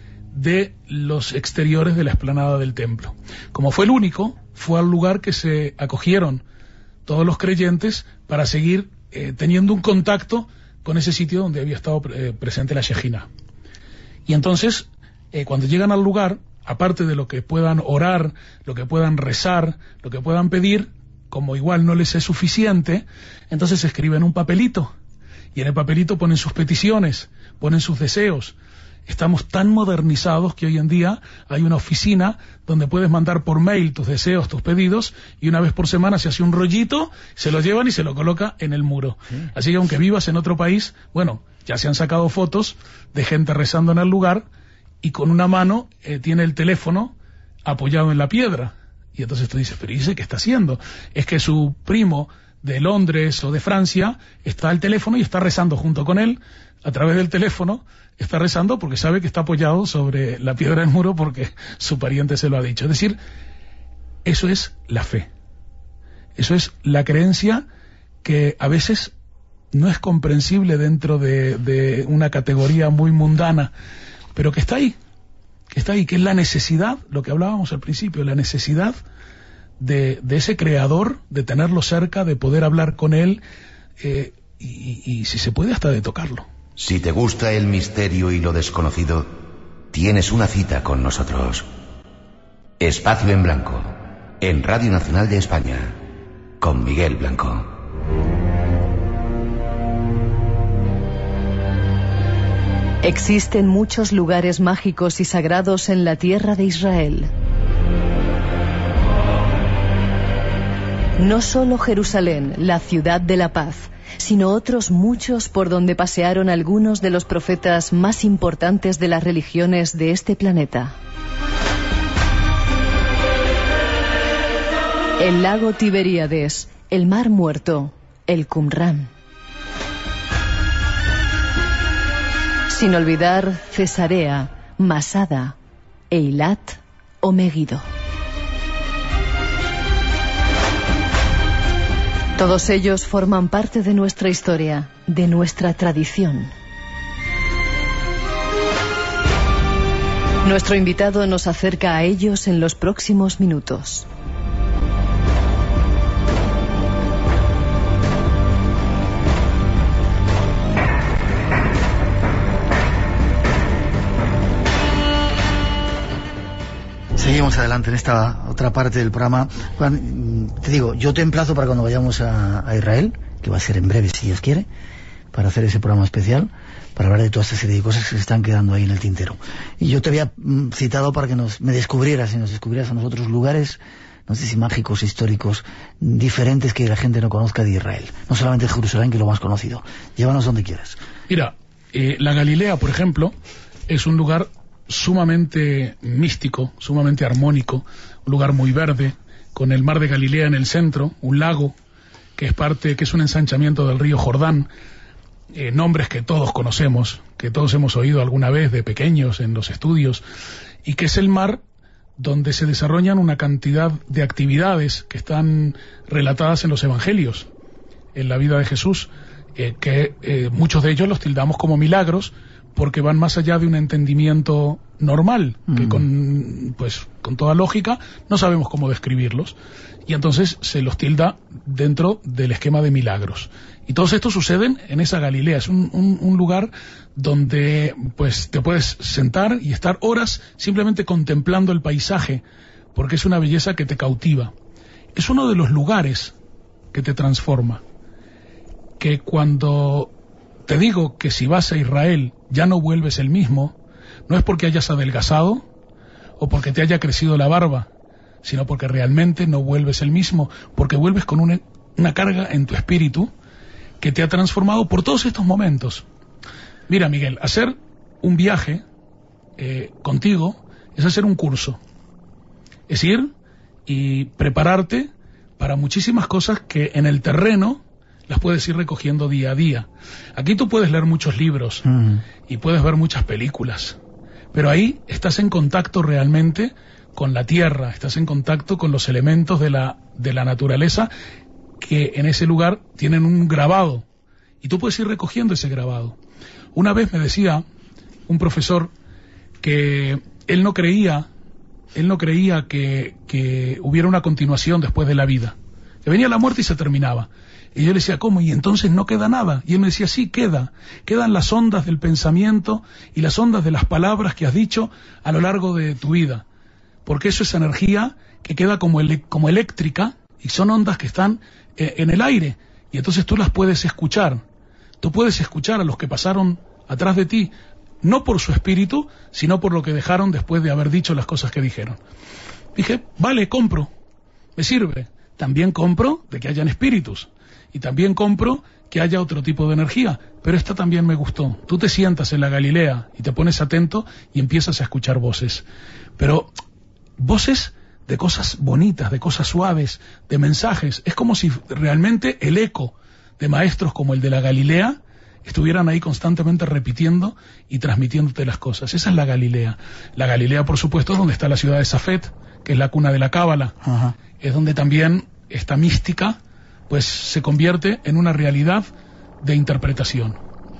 de los exteriores de la explanada del templo. Como fue el único, fue al lugar que se acogieron todos los creyentes para seguir teniendo un contacto con ese sitio donde había estado presente la Shejiná. Y entonces, cuando llegan al lugar, aparte de lo que puedan orar, lo que puedan rezar, lo que puedan pedir, como igual no les es suficiente, entonces escriben un papelito, y en el papelito ponen sus peticiones, ponen sus deseos. Estamos tan modernizados que hoy en día hay una oficina donde puedes mandar por mail tus deseos, tus pedidos, y una vez por semana se hace un rollito, se lo llevan y se lo coloca en el muro. Así que aunque vivas en otro país, bueno, ya se han sacado fotos de gente rezando en el lugar, y con una mano tiene el teléfono apoyado en la piedra. Y entonces tú dices, pero ¿y ese qué está haciendo? Es que su primo de Londres o de Francia está al teléfono y está rezando junto con él, a través del teléfono, está rezando porque sabe que está apoyado sobre la piedra del muro porque su pariente se lo ha dicho. Es decir, eso es la fe. Eso es la creencia que a veces no es comprensible dentro de una categoría muy mundana, pero que está ahí, que es la necesidad, lo que hablábamos al principio, la necesidad de ese creador, de tenerlo cerca, de poder hablar con él, y si se puede hasta de tocarlo. Si te gusta el misterio y lo desconocido, tienes una cita con nosotros. Espacio en Blanco, en Radio Nacional de España, con Miguel Blanco. Existen muchos lugares mágicos y sagrados en la tierra de Israel. No solo Jerusalén, la ciudad de la paz, sino otros muchos por donde pasearon algunos de los profetas más importantes de las religiones de este planeta. El lago Tiberíades, el Mar Muerto, el Qumrán. Sin olvidar Cesarea, Masada, Eilat o Megiddo. Todos ellos forman parte de nuestra historia, de nuestra tradición. Nuestro invitado nos acerca a ellos en los próximos minutos. Seguimos adelante en esta otra parte del programa. Juan, te digo, yo te emplazo para cuando vayamos a Israel, que va a ser en breve si Dios quiere, para hacer ese programa especial, para hablar de toda esta serie de cosas que se están quedando ahí en el tintero. Y yo te había citado para que me descubrieras y nos descubrieras a nosotros lugares, no sé si mágicos, históricos, diferentes que la gente no conozca de Israel. No solamente Jerusalén, que es lo más conocido. Llévanos donde quieras. Mira, la Galilea, por ejemplo, es un lugar sumamente místico, sumamente armónico, un lugar muy verde, con el mar de Galilea en el centro, un lago que es un ensanchamiento del río Jordán, nombres que todos conocemos, que todos hemos oído alguna vez de pequeños en los estudios, y que es el mar donde se desarrollan una cantidad de actividades que están relatadas en los evangelios, en la vida de Jesús, que muchos de ellos los tildamos como milagros, porque van más allá de un entendimiento normal, que con toda lógica no sabemos cómo describirlos, y entonces se los tilda dentro del esquema de milagros. Y todos estos suceden en esa Galilea. Es un lugar donde pues te puedes sentar y estar horas simplemente contemplando el paisaje, porque es una belleza que te cautiva. Es uno de los lugares que te transforma, que cuando te digo que si vas a Israel ya no vuelves el mismo, no es porque hayas adelgazado o porque te haya crecido la barba, sino porque realmente no vuelves el mismo, porque vuelves con una carga en tu espíritu que te ha transformado por todos estos momentos. Mira, Miguel, hacer un viaje contigo es hacer un curso, es ir y prepararte para muchísimas cosas que en el terreno las puedes ir recogiendo día a día. Aquí tú puedes leer muchos libros y puedes ver muchas películas, pero ahí estás en contacto realmente con la tierra, estás en contacto con los elementos de la naturaleza que en ese lugar tienen un grabado, y tú puedes ir recogiendo ese grabado. Una vez me decía un profesor que él no creía que hubiera una continuación después de la vida, que venía la muerte y se terminaba. Y yo le decía, ¿cómo? Y entonces no queda nada. Y él me decía, sí, quedan las ondas del pensamiento y las ondas de las palabras que has dicho a lo largo de tu vida, porque eso es energía que queda como eléctrica, y son ondas que están en el aire, y entonces tú las puedes escuchar. Tú puedes escuchar a los que pasaron atrás de ti, no por su espíritu, sino por lo que dejaron después de haber dicho las cosas que dijeron. Dije, vale, compro, me sirve. También compro de que hayan espíritus, y también compro que haya otro tipo de energía, pero esta también me gustó. Tú te sientas en la Galilea y te pones atento y empiezas a escuchar voces, pero voces de cosas bonitas, de cosas suaves, de mensajes. Es como si realmente el eco de maestros como el de la Galilea estuvieran ahí constantemente repitiendo y transmitiéndote las cosas. Esa es la Galilea. La Galilea, por supuesto, es donde está la ciudad de Safed, que es la cuna de la Cábala. Ajá. Es donde también esta mística pues se convierte en una realidad de interpretación.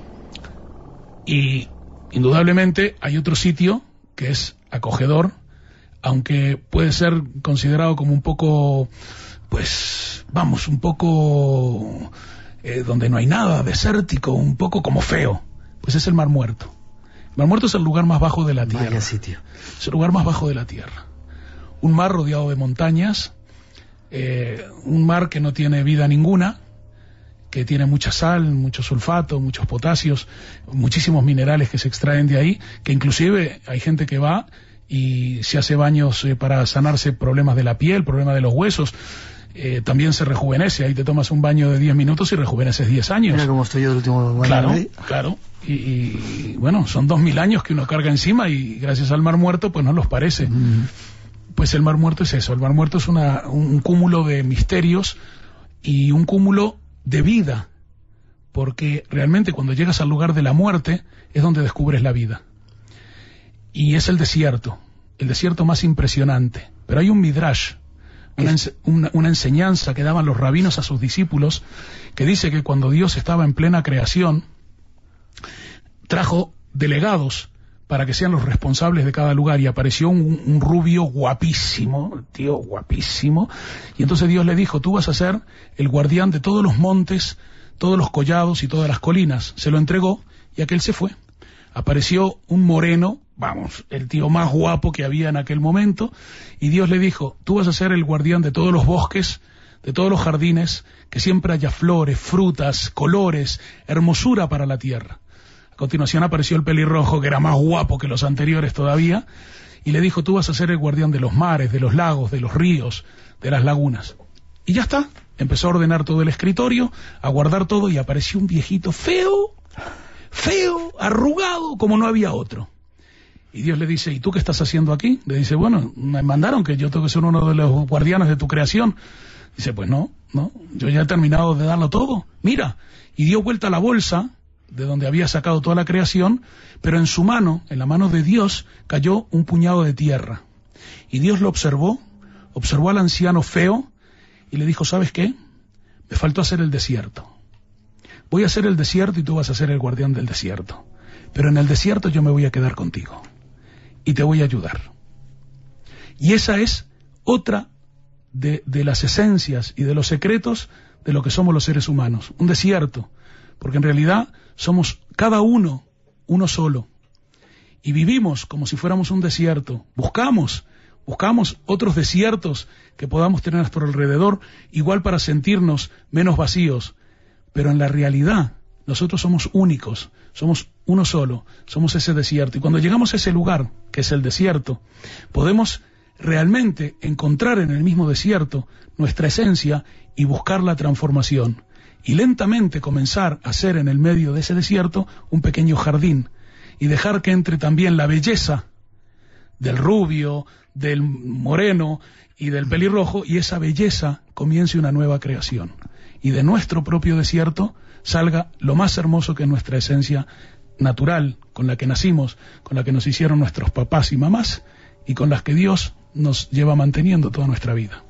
Y indudablemente hay otro sitio que es acogedor, aunque puede ser considerado como un poco, donde no hay nada, desértico, un poco como feo, pues es el Mar Muerto. El Mar Muerto es el lugar más bajo de la Tierra. Vaya sitio. Es el lugar más bajo de la Tierra. Un mar rodeado de montañas, un mar que no tiene vida ninguna, que tiene mucha sal, mucho sulfato, muchos potasios, muchísimos minerales que se extraen de ahí, que inclusive hay gente que va y se hace baños para sanarse problemas de la piel, problemas de los huesos. También se rejuvenece, ahí te tomas un baño de 10 minutos y rejuveneces 10 años. Mira cómo estoy yo del último baño. Claro. Y bueno, son 2000 años que uno carga encima y gracias al Mar Muerto pues no los parece. Pues el Mar Muerto es eso, el Mar Muerto es un cúmulo de misterios y un cúmulo de vida, porque realmente cuando llegas al lugar de la muerte es donde descubres la vida. Y es el desierto más impresionante. Pero hay un midrash, una enseñanza que daban los rabinos a sus discípulos, que dice que cuando Dios estaba en plena creación, trajo delegados para que sean los responsables de cada lugar, y apareció un rubio guapísimo, tío guapísimo, y entonces Dios le dijo: tú vas a ser el guardián de todos los montes, todos los collados y todas las colinas. Se lo entregó y aquel se fue. Apareció un moreno, vamos, el tío más guapo que había en aquel momento, y Dios le dijo: tú vas a ser el guardián de todos los bosques, de todos los jardines, que siempre haya flores, frutas, colores, hermosura para la tierra. A continuación apareció el pelirrojo, que era más guapo que los anteriores todavía, y le dijo: tú vas a ser el guardián de los mares, de los lagos, de los ríos, de las lagunas. Y ya está. Empezó a ordenar todo el escritorio, a guardar todo, y apareció un viejito feo, arrugado, como no había otro. Y Dios le dice: ¿y tú qué estás haciendo aquí? Le dice: bueno, me mandaron que yo tengo que ser uno de los guardianes de tu creación. Dice: pues no, yo ya he terminado de darlo todo. Mira, y dio vuelta a la bolsa de donde había sacado toda la creación, pero en su mano, en la mano de Dios, cayó un puñado de tierra. Y Dios lo observó al anciano feo, y le dijo: ¿sabes qué? Me faltó hacer el desierto. Voy a hacer el desierto y tú vas a ser el guardián del desierto. Pero en el desierto yo me voy a quedar contigo y te voy a ayudar. Y esa es otra de las esencias y de los secretos de lo que somos los seres humanos. Un desierto, porque en realidad somos cada uno solo, y vivimos como si fuéramos un desierto. Buscamos otros desiertos que podamos tener a nuestro alrededor, igual para sentirnos menos vacíos, pero en la realidad nosotros somos únicos, somos uno solo, somos ese desierto. Y cuando llegamos a ese lugar, que es el desierto, podemos realmente encontrar en el mismo desierto nuestra esencia y buscar la transformación. Y lentamente comenzar a hacer en el medio de ese desierto un pequeño jardín, y dejar que entre también la belleza del rubio, del moreno y del pelirrojo, y esa belleza comience una nueva creación. Y de nuestro propio desierto salga lo más hermoso, que es nuestra esencia natural, con la que nacimos, con la que nos hicieron nuestros papás y mamás, y con las que Dios nos lleva manteniendo toda nuestra vida.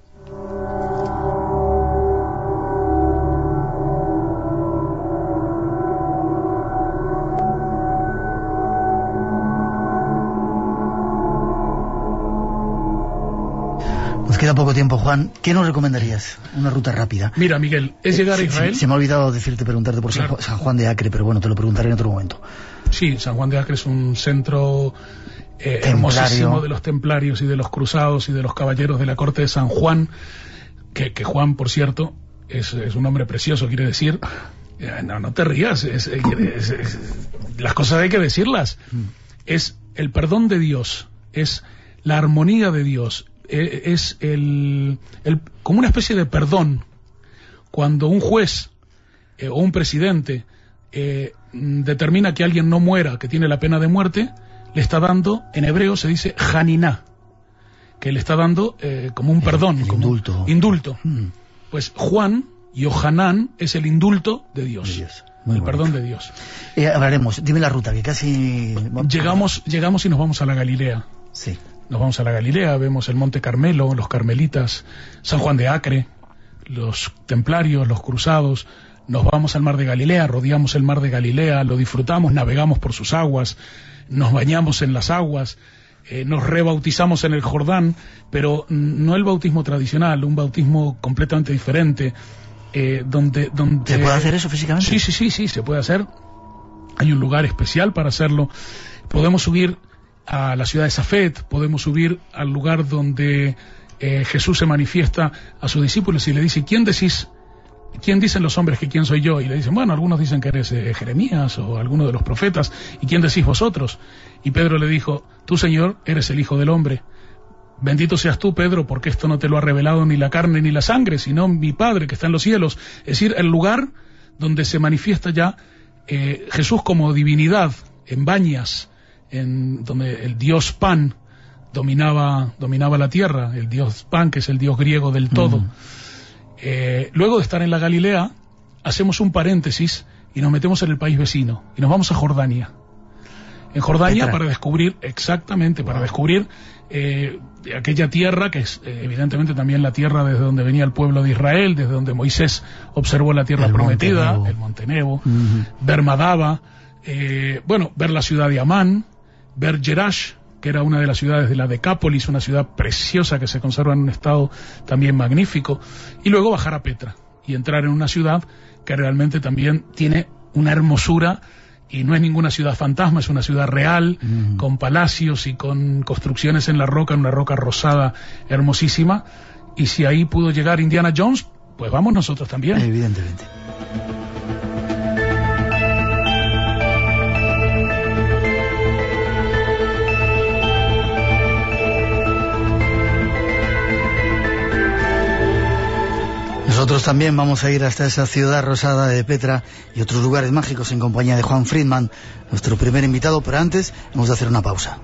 Nos queda poco tiempo, Juan. ¿Qué nos recomendarías? Una ruta rápida. Mira, Miguel, es llegar a Israel. Se me ha olvidado preguntarte por claro. San Juan de Acre, pero bueno, te lo preguntaré en otro momento. Sí, San Juan de Acre es un centro hermosísimo de los templarios y de los cruzados y de los caballeros de la corte de San Juan, que Juan, por cierto, es un nombre precioso, quiere decir... No te rías, las cosas hay que decirlas. Es el perdón de Dios, es la armonía de Dios, es como una especie de perdón. Cuando un juez o un presidente determina que alguien no muera, que tiene la pena de muerte, le está dando, en hebreo se dice Haniná, que le está dando como un perdón, como indulto. Pues Juan, Yohanan, es el indulto de Dios, el perdón de Dios. Hablaremos, dime la ruta, que casi... Llegamos y nos vamos a la Galilea. Sí. Nos vamos a la Galilea, vemos el Monte Carmelo, los Carmelitas, San Juan de Acre, los templarios, los cruzados. Nos vamos al Mar de Galilea, rodeamos el Mar de Galilea, lo disfrutamos, navegamos por sus aguas, nos bañamos en las aguas, nos rebautizamos en el Jordán, pero no el bautismo tradicional, un bautismo completamente diferente, donde... ¿Se puede hacer eso físicamente? Sí, se puede hacer. Hay un lugar especial para hacerlo. Podemos subir a la ciudad de Safed, podemos subir al lugar donde Jesús se manifiesta a sus discípulos y le dice: ¿quién dicen los hombres que quién soy yo? Y le dicen: bueno, algunos dicen que eres Jeremías o alguno de los profetas. ¿Y quién decís vosotros? Y Pedro le dijo: tú, Señor, eres el Hijo del Hombre. Bendito seas tú, Pedro, porque esto no te lo ha revelado ni la carne ni la sangre, sino mi Padre que está en los cielos. Es decir, el lugar donde se manifiesta ya Jesús como divinidad, en Bañas, donde el dios Pan dominaba la tierra, el dios Pan, que es el dios griego del todo. Luego de estar en la Galilea, hacemos un paréntesis y nos metemos en el país vecino y nos vamos a Jordania. En Jordania, Petra. para descubrir, exactamente, para descubrir aquella tierra que es evidentemente también la tierra desde donde venía el pueblo de Israel, desde donde Moisés observó la tierra prometida, el Monte Nebo, ver Madaba, ver la ciudad de Amán, ver Jerash, que era una de las ciudades de la Decápolis, una ciudad preciosa que se conserva en un estado también magnífico, y luego bajar a Petra y entrar en una ciudad que realmente también tiene una hermosura. Y no es ninguna ciudad fantasma, es una ciudad real, con palacios y con construcciones en la roca, en una roca rosada hermosísima. Y si ahí pudo llegar Indiana Jones, pues vamos nosotros también. Evidentemente. Nosotros también vamos a ir hasta esa ciudad rosada de Petra y otros lugares mágicos en compañía de Juan Friedman, nuestro primer invitado, pero antes hemos de hacer una pausa.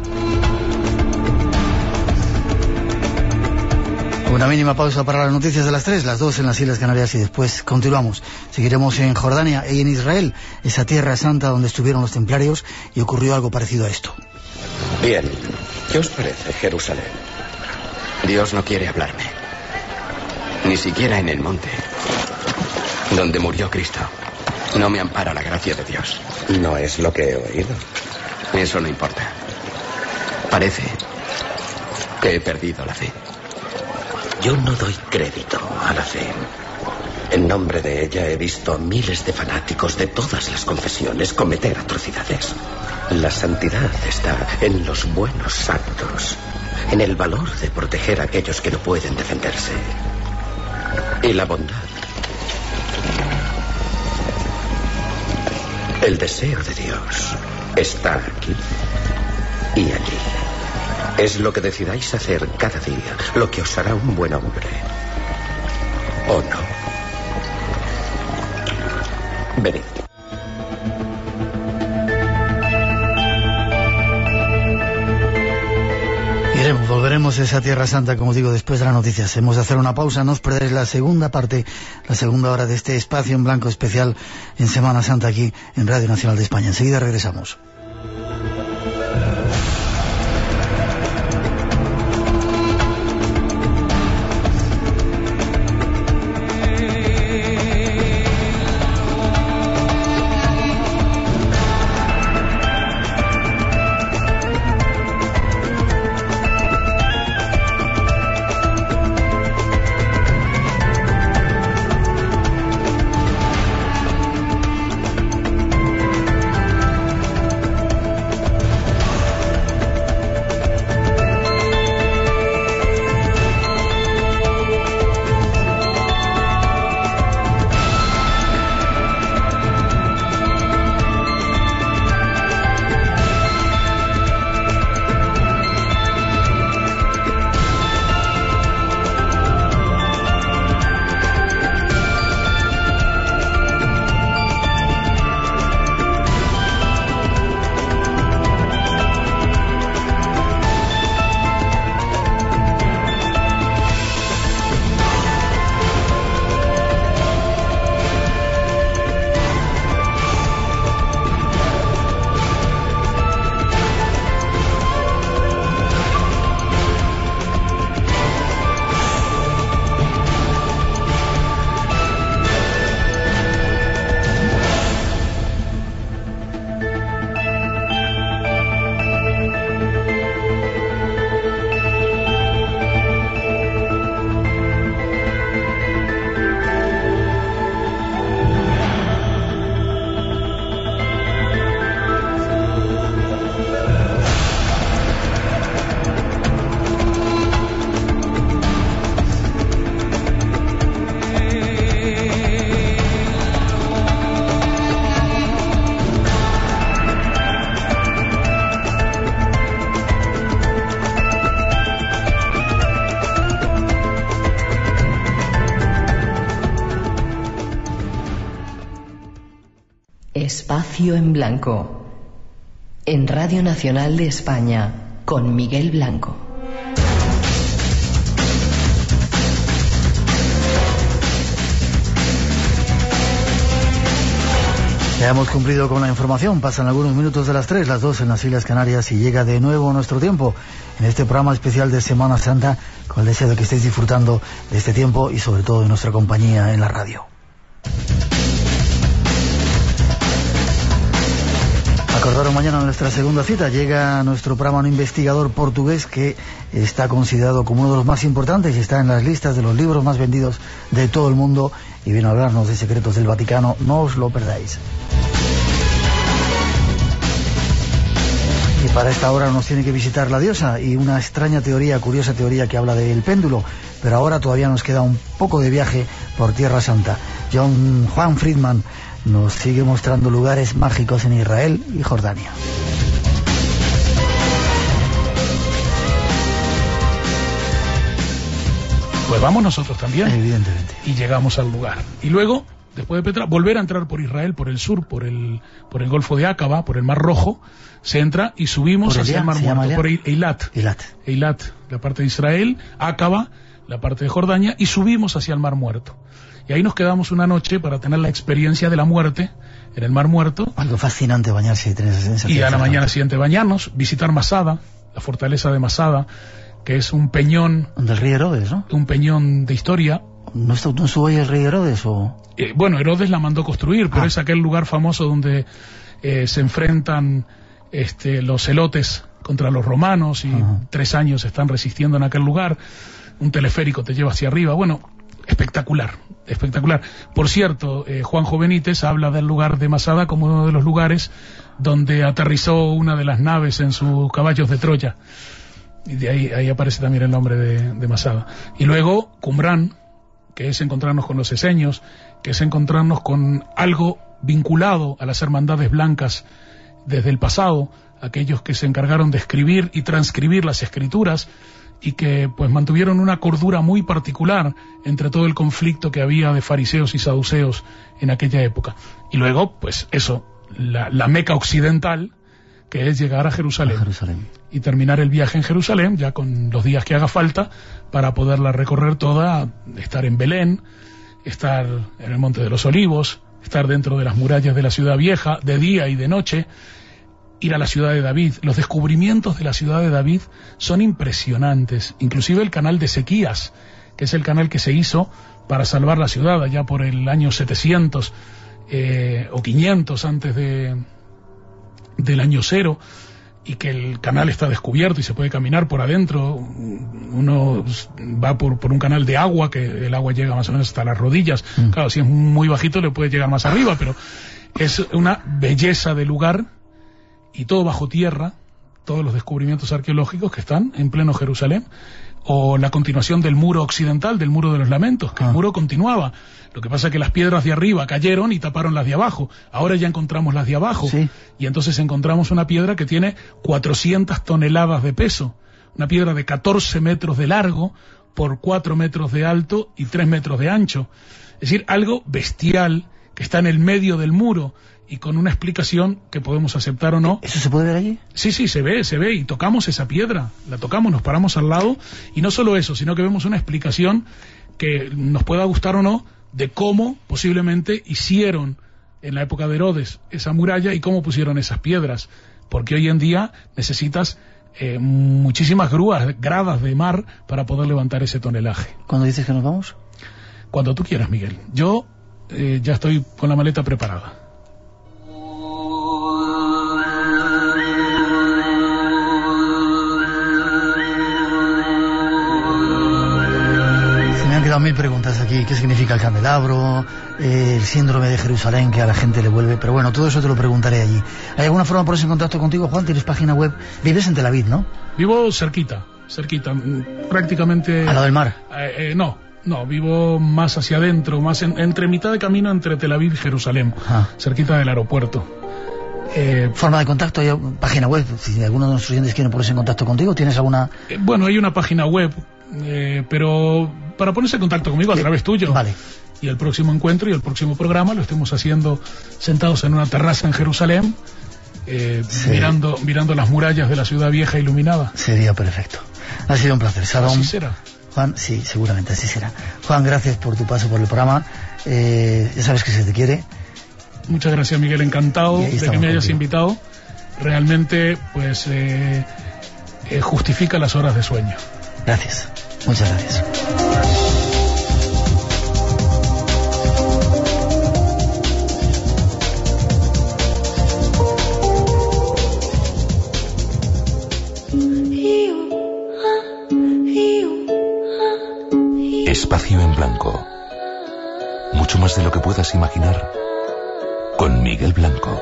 Una mínima pausa para las noticias de las 3, las 2 en las Islas Canarias y después continuamos. Seguiremos en Jordania y en Israel, esa tierra santa donde estuvieron los templarios, y ocurrió algo parecido a esto. Bien, ¿qué os parece Jerusalén? Dios no quiere hablarme. Ni siquiera en el monte donde murió Cristo. No me ampara la gracia de Dios. No es lo que he oído. Eso no importa. Parece que he perdido la fe. Yo no doy crédito a la fe. En nombre de ella he visto a miles de fanáticos de todas las confesiones cometer atrocidades. La santidad está en los buenos actos, en el valor de proteger a aquellos que no pueden defenderse. Y la bondad. El deseo de Dios está aquí y allí. Es lo que decidáis hacer cada día, lo que os hará un buen hombre. ¿O no? Venid. Volveremos a esa Tierra Santa, como digo, después de las noticias. Hemos de hacer una pausa, no os perderéis la segunda parte, la segunda hora de este espacio en blanco especial en Semana Santa aquí en Radio Nacional de España. Enseguida regresamos. Espacio en Blanco, en Radio Nacional de España, con Miguel Blanco. hemos cumplido con la información. Pasan algunos minutos de las 3, las 2 en las Islas Canarias y llega de nuevo nuestro tiempo en este programa especial de Semana Santa, con el deseo de que estéis disfrutando de este tiempo y sobre todo de nuestra compañía en la radio. Acordaron mañana nuestra segunda cita. Llega nuestro programa un investigador portugués que está considerado como uno de los más importantes y está en las listas de los libros más vendidos de todo el mundo y viene a hablarnos de secretos del Vaticano. No os lo perdáis. Y para esta hora nos tiene que visitar la diosa y una extraña teoría, curiosa teoría que habla del péndulo, pero ahora todavía nos queda un poco de viaje por Tierra Santa. Juan Friedman nos sigue mostrando lugares mágicos en Israel y Jordania. Pues vamos nosotros también. Evidentemente. Y llegamos al lugar. Y luego, después de Petra, volver a entrar por Israel, por el sur, por el Golfo de Aqaba, por el Mar Rojo, se entra y subimos hacia el Mar Muerto, por Eilat, la parte de Israel, Aqaba, la parte de Jordania, y subimos hacia el Mar Muerto. Y ahí nos quedamos una noche para tener la experiencia de la muerte en el Mar Muerto. Algo fascinante bañarse y tener esa sensación. Y a la mañana siguiente bañarnos, visitar Masada, la fortaleza de Masada, que es un peñón... Del rey Herodes, ¿no? Un peñón de historia. ¿No estuvo ahí el rey Herodes o...? Bueno, Herodes la mandó construir, pero es aquel lugar famoso donde se enfrentan los celotes contra los romanos y 3 años están resistiendo en aquel lugar. Un teleférico te lleva hacia arriba. Bueno, espectacular, espectacular. Por cierto, Juanjo Benítez habla del lugar de Masada como uno de los lugares donde aterrizó una de las naves en sus caballos de Troya. Y de ahí aparece también el nombre de Masada. Y luego Qumrán, que es encontrarnos con los eseños, que es encontrarnos con algo vinculado a las hermandades blancas desde el pasado, aquellos que se encargaron de escribir y transcribir las escrituras y que pues mantuvieron una cordura muy particular entre todo el conflicto que había de fariseos y saduceos en aquella época. Y luego, pues eso, la Meca occidental, que es llegar a Jerusalén. Y terminar el viaje en Jerusalén, ya con los días que haga falta, para poderla recorrer toda, estar en Belén, estar en el Monte de los Olivos, estar dentro de las murallas de la ciudad vieja, de día y de noche, ir a la ciudad de David. Los descubrimientos de la ciudad de David son impresionantes, inclusive el canal de Ezequías, que es el canal que se hizo para salvar la ciudad allá por el año 700 o 500 antes del año 0, y que el canal está descubierto y se puede caminar por adentro. Uno va por un canal de agua, que el agua llega más o menos hasta las rodillas. Claro, si es muy bajito le puede llegar más arriba, pero es una belleza de lugar, y todo bajo tierra, todos los descubrimientos arqueológicos que están en pleno Jerusalén. O la continuación del muro occidental, del muro de los lamentos, que el muro continuaba. Lo que pasa es que las piedras de arriba cayeron y taparon las de abajo. Ahora ya encontramos las de abajo. Sí. Y entonces encontramos una piedra que tiene 400 toneladas de peso. Una piedra de 14 metros de largo por 4 metros de alto y 3 metros de ancho. Es decir, algo bestial que está en el medio del muro y con una explicación que podemos aceptar o no. ¿Eso se puede ver allí? Sí, se ve, y tocamos esa piedra, la tocamos, nos paramos al lado, y no solo eso, sino que vemos una explicación que nos pueda gustar o no, de cómo posiblemente hicieron en la época de Herodes esa muralla y cómo pusieron esas piedras, porque hoy en día necesitas muchísimas grúas, gradas de mar para poder levantar ese tonelaje. ¿Cuándo dices que nos vamos? Cuando tú quieras, Miguel. Yo ya estoy con la maleta preparada. Mil preguntas aquí, qué significa el candelabro, el síndrome de Jerusalén que a la gente le vuelve, pero bueno, todo eso te lo preguntaré allí. ¿Hay alguna forma de ponerse en contacto contigo, Juan? ¿Tienes página web? ¿Vives en Tel Aviv, no? Vivo cerquita, prácticamente... ¿Al lado del mar? No, vivo más hacia adentro, más entre mitad de camino entre Tel Aviv y Jerusalén, cerquita del aeropuerto. ¿Forma de contacto? ¿Hay página web? Si alguno de nuestros oyentes quiere ponerse en contacto contigo, ¿tienes alguna...? Bueno, hay una página web, pero para ponerse en contacto conmigo a través tuyo. Vale. Y el próximo encuentro y el próximo programa lo estemos haciendo sentados en una terraza en Jerusalén, mirando las murallas de la ciudad vieja iluminada. Sería perfecto. Ha sido un placer. Shalom. Así será. Juan, sí, seguramente así será. Juan, gracias por tu paso por el programa. Ya sabes que se te quiere. Muchas gracias, Miguel. Encantado de que me hayas invitado. Realmente, pues, justifica las horas de sueño. Gracias. Muchas gracias. Espacio en Blanco. Mucho más de lo que puedas imaginar. Con Miguel Blanco.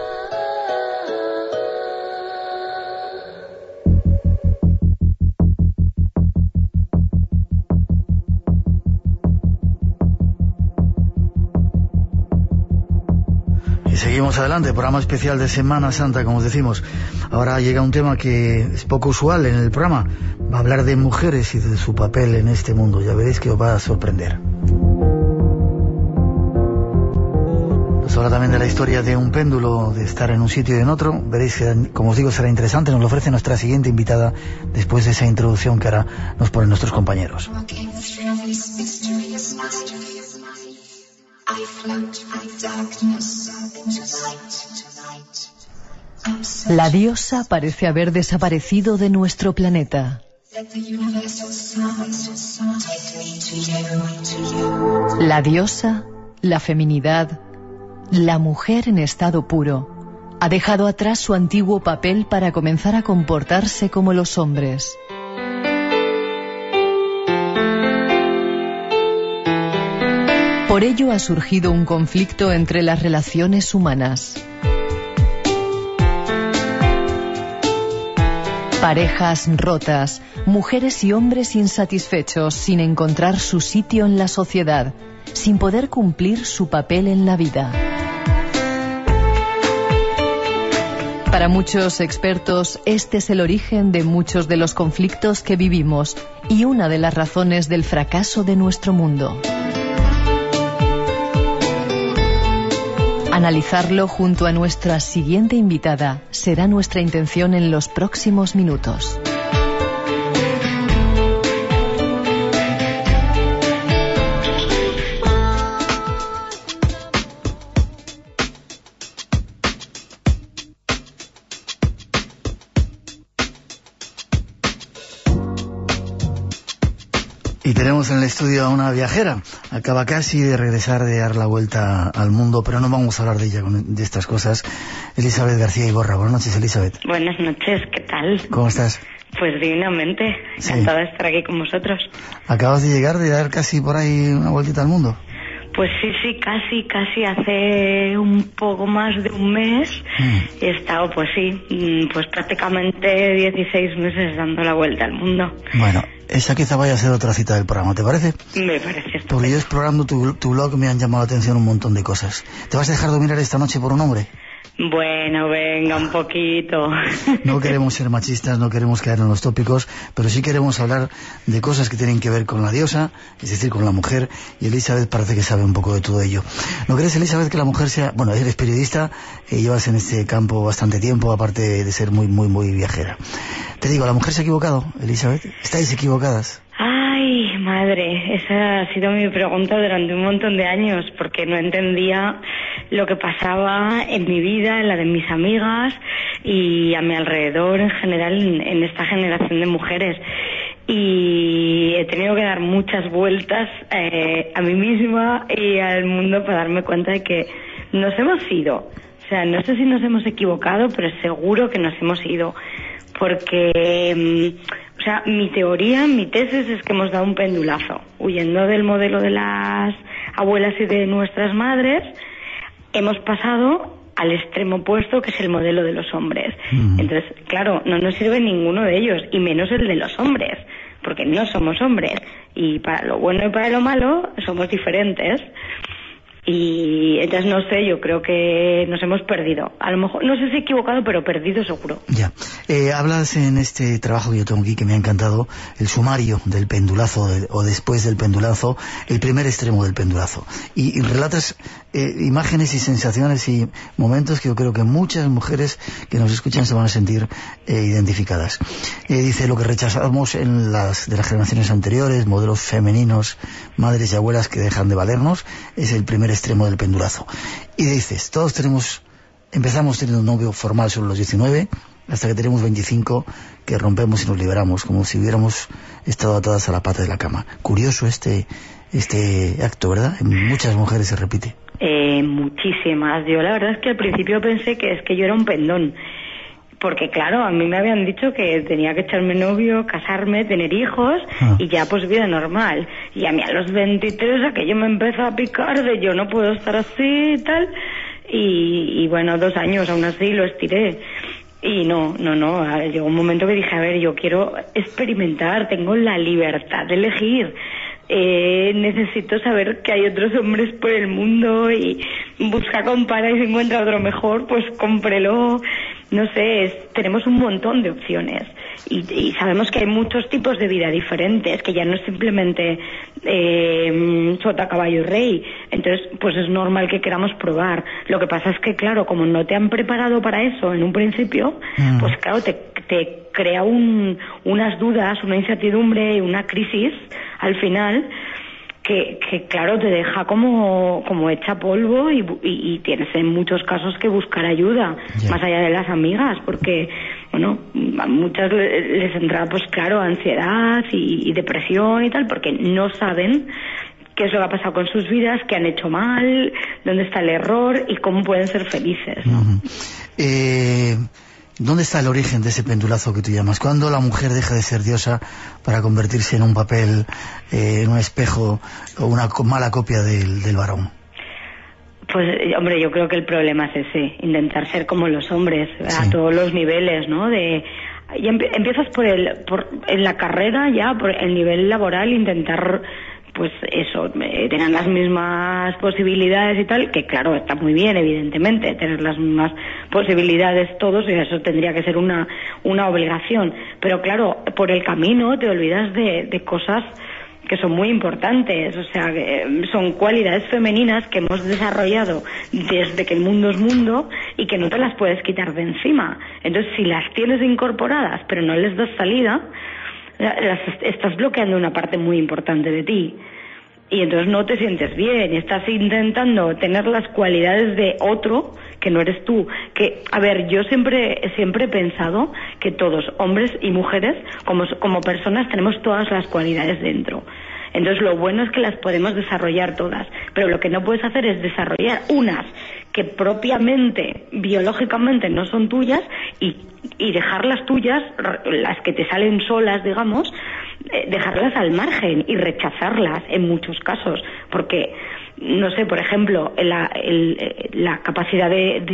Y seguimos adelante, programa especial de Semana Santa, como os decimos. Ahora llega un tema que es poco usual en el programa. Va a hablar de mujeres y de su papel en este mundo. Ya veréis que os va a sorprender. Nos habla también de la historia de un péndulo, de estar en un sitio y en otro. Veréis que, como os digo, será interesante. Nos lo ofrece nuestra siguiente invitada después de esa introducción que ahora nos ponen nuestros compañeros. La diosa parece haber desaparecido de nuestro planeta. La diosa, la feminidad, la mujer en estado puro, ha dejado atrás su antiguo papel para comenzar a comportarse como los hombres. Por ello ha surgido un conflicto entre las relaciones humanas. Parejas rotas, mujeres y hombres insatisfechos sin encontrar su sitio en la sociedad, sin poder cumplir su papel en la vida. Para muchos expertos, este es el origen de muchos de los conflictos que vivimos y una de las razones del fracaso de nuestro mundo. Analizarlo junto a nuestra siguiente invitada será nuestra intención en los próximos minutos. Y tenemos en el estudio a una viajera. Acaba casi de regresar, de dar la vuelta al mundo, pero no vamos a hablar de ella, de estas cosas. Elizabeth García Iborra. Buenas noches, Elizabeth. Buenas noches, ¿qué tal? ¿Cómo estás? Pues divinamente, encantada de estar aquí con vosotros. ¿Acabas de llegar, de dar casi por ahí una vueltita al mundo? Pues sí, casi hace un poco más de un mes he estado, pues prácticamente 16 meses dando la vuelta al mundo. Bueno, esa quizá vaya a ser otra cita del programa, ¿te parece? Me parece estupendo. Porque yo explorando tu blog me han llamado la atención un montón de cosas. ¿Te vas a dejar dominar esta noche por un hombre? Bueno, venga, un poquito. No queremos ser machistas, no queremos caer en los tópicos, pero sí queremos hablar de cosas que tienen que ver con la diosa, es decir, con la mujer, y Elizabeth parece que sabe un poco de todo ello. ¿No crees, Elizabeth, que la mujer sea... Bueno, eres periodista, llevas en este campo bastante tiempo, aparte de ser muy viajera. Te digo, ¿la mujer se ha equivocado, Elizabeth? ¿Estáis equivocadas? Ay, madre, esa ha sido mi pregunta durante un montón de años, porque no entendía lo que pasaba en mi vida, en la de mis amigas y a mi alrededor en general en esta generación de mujeres. Y he tenido que dar muchas vueltas a mí misma y al mundo para darme cuenta de que nos hemos ido. O sea, no sé si nos hemos equivocado, pero seguro que nos hemos ido. Porque, mi teoría, mi tesis es que hemos dado un pendulazo. Huyendo del modelo de las abuelas y de nuestras madres, hemos pasado al extremo opuesto, que es el modelo de los hombres. Entonces, claro, no nos sirve ninguno de ellos, y menos el de los hombres, porque no somos hombres. Y para lo bueno y para lo malo, somos diferentes. Y entonces no sé, yo creo que nos hemos perdido. A lo mejor, no sé si he equivocado, pero perdido seguro. Ya. Hablas en este trabajo que yo tengo aquí, que me ha encantado, el sumario del pendulazo, o después del pendulazo, el primer extremo del pendulazo. Y relatas imágenes y sensaciones y momentos que yo creo que muchas mujeres que nos escuchan se van a sentir identificadas. Dice, lo que rechazamos de las generaciones anteriores, modelos femeninos, madres y abuelas que dejan de valernos, es el primer extremo extremo del pendulazo. Y dices, empezamos teniendo un novio formal sobre los 19, hasta que tenemos 25, que rompemos y nos liberamos, como si hubiéramos estado atadas a la pata de la cama. Curioso este acto, ¿verdad? En muchas mujeres se repite. Muchísimas. Yo la verdad es que al principio pensé que yo era un pendón. Porque claro, a mí me habían dicho que tenía que echarme novio, casarme, tener hijos y ya pues vida normal. Y a mí a los 23 aquello me empezó a picar de yo no puedo estar así y tal. Y bueno, 2 años aún así lo estiré. Y no, llegó un momento que dije, a ver, yo quiero experimentar, tengo la libertad de elegir. Necesito saber que hay otros hombres por el mundo y busca, compara y si encuentra otro mejor, pues cómprelo. No sé, tenemos un montón de opciones y sabemos que hay muchos tipos de vida diferentes, que ya no es simplemente sota, caballo y rey. Entonces, pues es normal que queramos probar. Lo que pasa es que, claro, como no te han preparado para eso en un principio, pues claro, te crea unas dudas, una incertidumbre y una crisis al final que claro, te deja como hecha polvo y tienes en muchos casos que buscar ayuda, más allá de las amigas, porque, bueno, a muchas les entra, pues claro, ansiedad y depresión y tal, porque no saben qué es lo que ha pasado con sus vidas, qué han hecho mal, dónde está el error y cómo pueden ser felices, ¿no? ¿Dónde está el origen de ese pendulazo que tú llamas? ¿Cuándo la mujer deja de ser diosa para convertirse en un papel, en un espejo o una mala copia del varón? Pues, hombre, yo creo que el problema es ese, intentar ser como los hombres, a todos los niveles, ¿no? Empiezas en la carrera ya, por el nivel laboral, intentar pues eso, tener las mismas posibilidades y tal, que claro, está muy bien, evidentemente, tener las mismas posibilidades todos, y eso tendría que ser una obligación, pero claro, por el camino te olvidas de cosas que son muy importantes, o sea, que son cualidades femeninas que hemos desarrollado desde que el mundo es mundo y que no te las puedes quitar de encima. Entonces, si las tienes incorporadas pero no les das salida, estás bloqueando una parte muy importante de ti y entonces no te sientes bien y estás intentando tener las cualidades de otro que no eres tú. Que, a ver, yo siempre he pensado que todos, hombres y mujeres, como personas, tenemos todas las cualidades dentro. Entonces lo bueno es que las podemos desarrollar todas, pero lo que no puedes hacer es desarrollar unas que propiamente, biológicamente no son tuyas y dejar las tuyas, las que te salen solas, digamos, dejarlas al margen y rechazarlas en muchos casos, porque, no sé, por ejemplo, la capacidad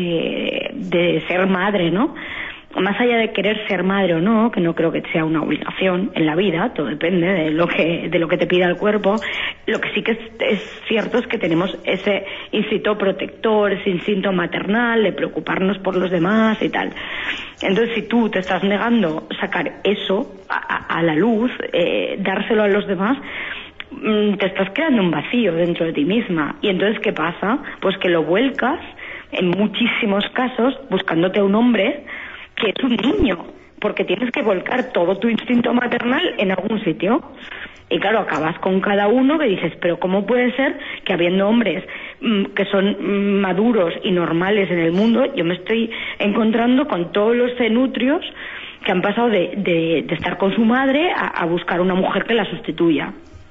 de ser madre, ¿no? Más allá de querer ser madre o no, que no creo que sea una obligación en la vida, todo depende de lo que te pida el cuerpo, lo que sí que es cierto es que tenemos ese instinto protector, ese instinto maternal de preocuparnos por los demás y tal. Entonces, si tú te estás negando sacar eso a la luz, dárselo a los demás, te estás creando un vacío dentro de ti misma. Y entonces, ¿qué pasa? Pues que lo vuelcas, en muchísimos casos, buscándote a un hombre que es un niño, porque tienes que volcar todo tu instinto maternal en algún sitio. Y claro, acabas con cada uno que dices, pero ¿cómo puede ser que habiendo hombres que son maduros y normales en el mundo, yo me estoy encontrando con todos los cenutrios que han pasado de estar con su madre a buscar una mujer que la sustituya?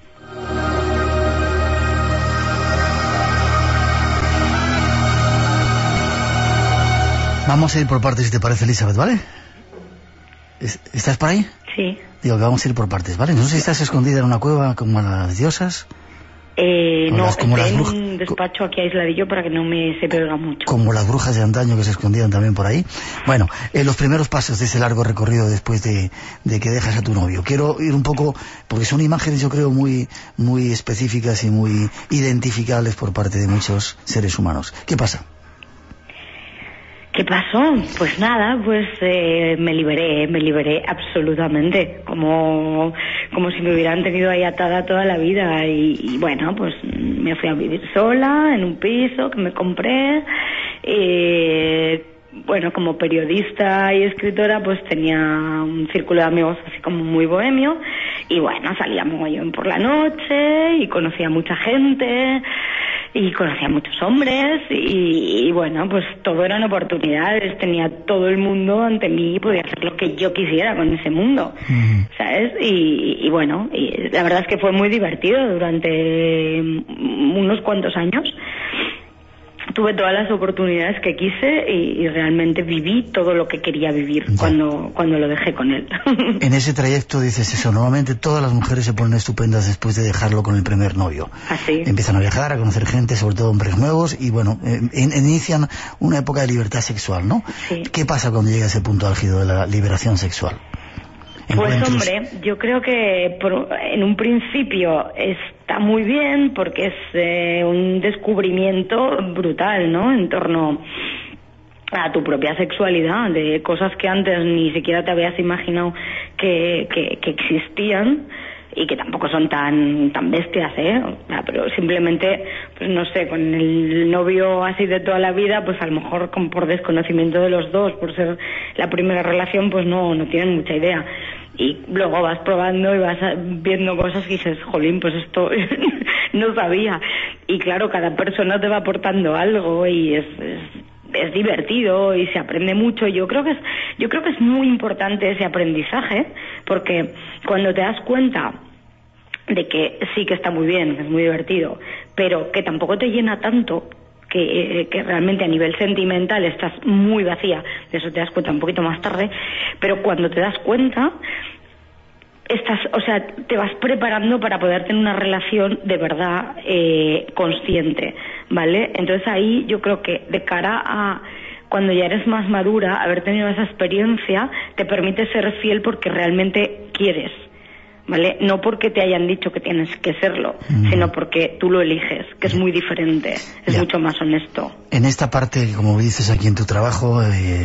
Vamos a ir por partes, si te parece, Elizabeth, ¿vale? ¿Estás por ahí? Sí. Digo que vamos a ir por partes, ¿vale? No sé si estás escondida en una cueva como las diosas. No, estoy en un despacho aquí aisladillo para que no me se pega mucho. Como las brujas de antaño que se escondían también por ahí. Bueno, los primeros pasos de ese largo recorrido después de que dejas a tu novio. Quiero ir un poco, porque son imágenes yo creo muy específicas y muy identificables por parte de muchos seres humanos. ¿Qué pasa? ¿Qué pasó? Pues nada, pues me liberé absolutamente, como si me hubieran tenido ahí atada toda la vida y bueno, pues me fui a vivir sola en un piso que me compré. Bueno, como periodista y escritora, pues tenía un círculo de amigos así como muy bohemio y bueno, salía mogollón por la noche y conocía a mucha gente. y conocía a muchos hombres y bueno, pues todo eran oportunidades, tenía todo el mundo ante mí y podía hacer lo que yo quisiera con ese mundo, ¿sabes? Y bueno, y la verdad es que fue muy divertido durante unos cuantos años. Tuve todas las oportunidades que quise y realmente viví todo lo que quería vivir cuando lo dejé con él. En ese trayecto dices eso, normalmente todas las mujeres se ponen estupendas después de dejarlo con el primer novio. Así. Empiezan a viajar, a conocer gente, sobre todo hombres nuevos, y bueno, inician una época de libertad sexual, ¿no? Sí. ¿Qué pasa cuando llega ese punto álgido de la liberación sexual? Pues hombre, yo creo que en un principio está muy bien porque es un descubrimiento brutal, ¿no? En torno a tu propia sexualidad, de cosas que antes ni siquiera te habías imaginado que existían y que tampoco son tan bestias, pero simplemente, pues no sé, con el novio así de toda la vida, pues a lo mejor por desconocimiento de los dos, por ser la primera relación, pues no tienen mucha idea. Y luego vas probando y vas viendo cosas que dices, jolín, pues esto no sabía. Y claro, cada persona te va aportando algo y es divertido y se aprende mucho. Yo creo que es muy importante ese aprendizaje, porque cuando te das cuenta de que sí que está muy bien, que es muy divertido, pero que tampoco te llena tanto, que realmente a nivel sentimental estás muy vacía, de eso te das cuenta un poquito más tarde, pero cuando te das cuenta te vas preparando para poder tener una relación de verdad consciente, ¿vale? Entonces ahí yo creo que de cara a cuando ya eres más madura, haber tenido esa experiencia te permite ser fiel porque realmente quieres, ¿vale? No porque te hayan dicho que tienes que serlo, sino porque tú lo eliges, que es muy diferente, es mucho más honesto. En esta parte, como dices aquí en tu trabajo,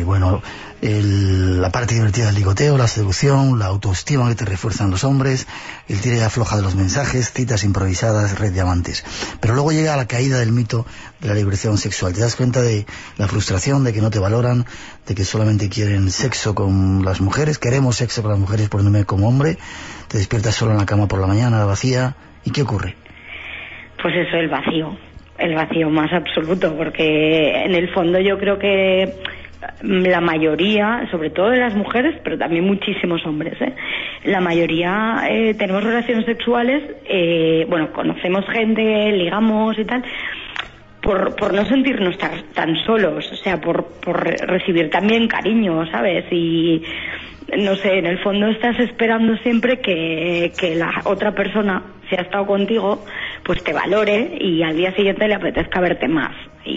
la parte divertida del ligoteo, la seducción, la autoestima que te refuerzan los hombres, el tira y afloja de los mensajes, citas improvisadas, red de amantes. Pero luego llega la caída del mito de la liberación sexual. Te das cuenta de la frustración, de que no te valoran, de que solamente quieren sexo con las mujeres, queremos sexo con las mujeres poniéndome como hombre, te despiertas solo en la cama por la mañana, vacía. ¿Y qué ocurre? Pues eso, el vacío más absoluto, porque en el fondo yo creo que la mayoría, sobre todo de las mujeres, pero también muchísimos hombres, la mayoría tenemos relaciones sexuales, conocemos gente, ligamos y tal, por no sentirnos tan solos, o sea, por recibir también cariño, ¿sabes? Y no sé, en el fondo estás esperando siempre que la otra persona, si ha estado contigo, pues te valore y al día siguiente le apetezca verte más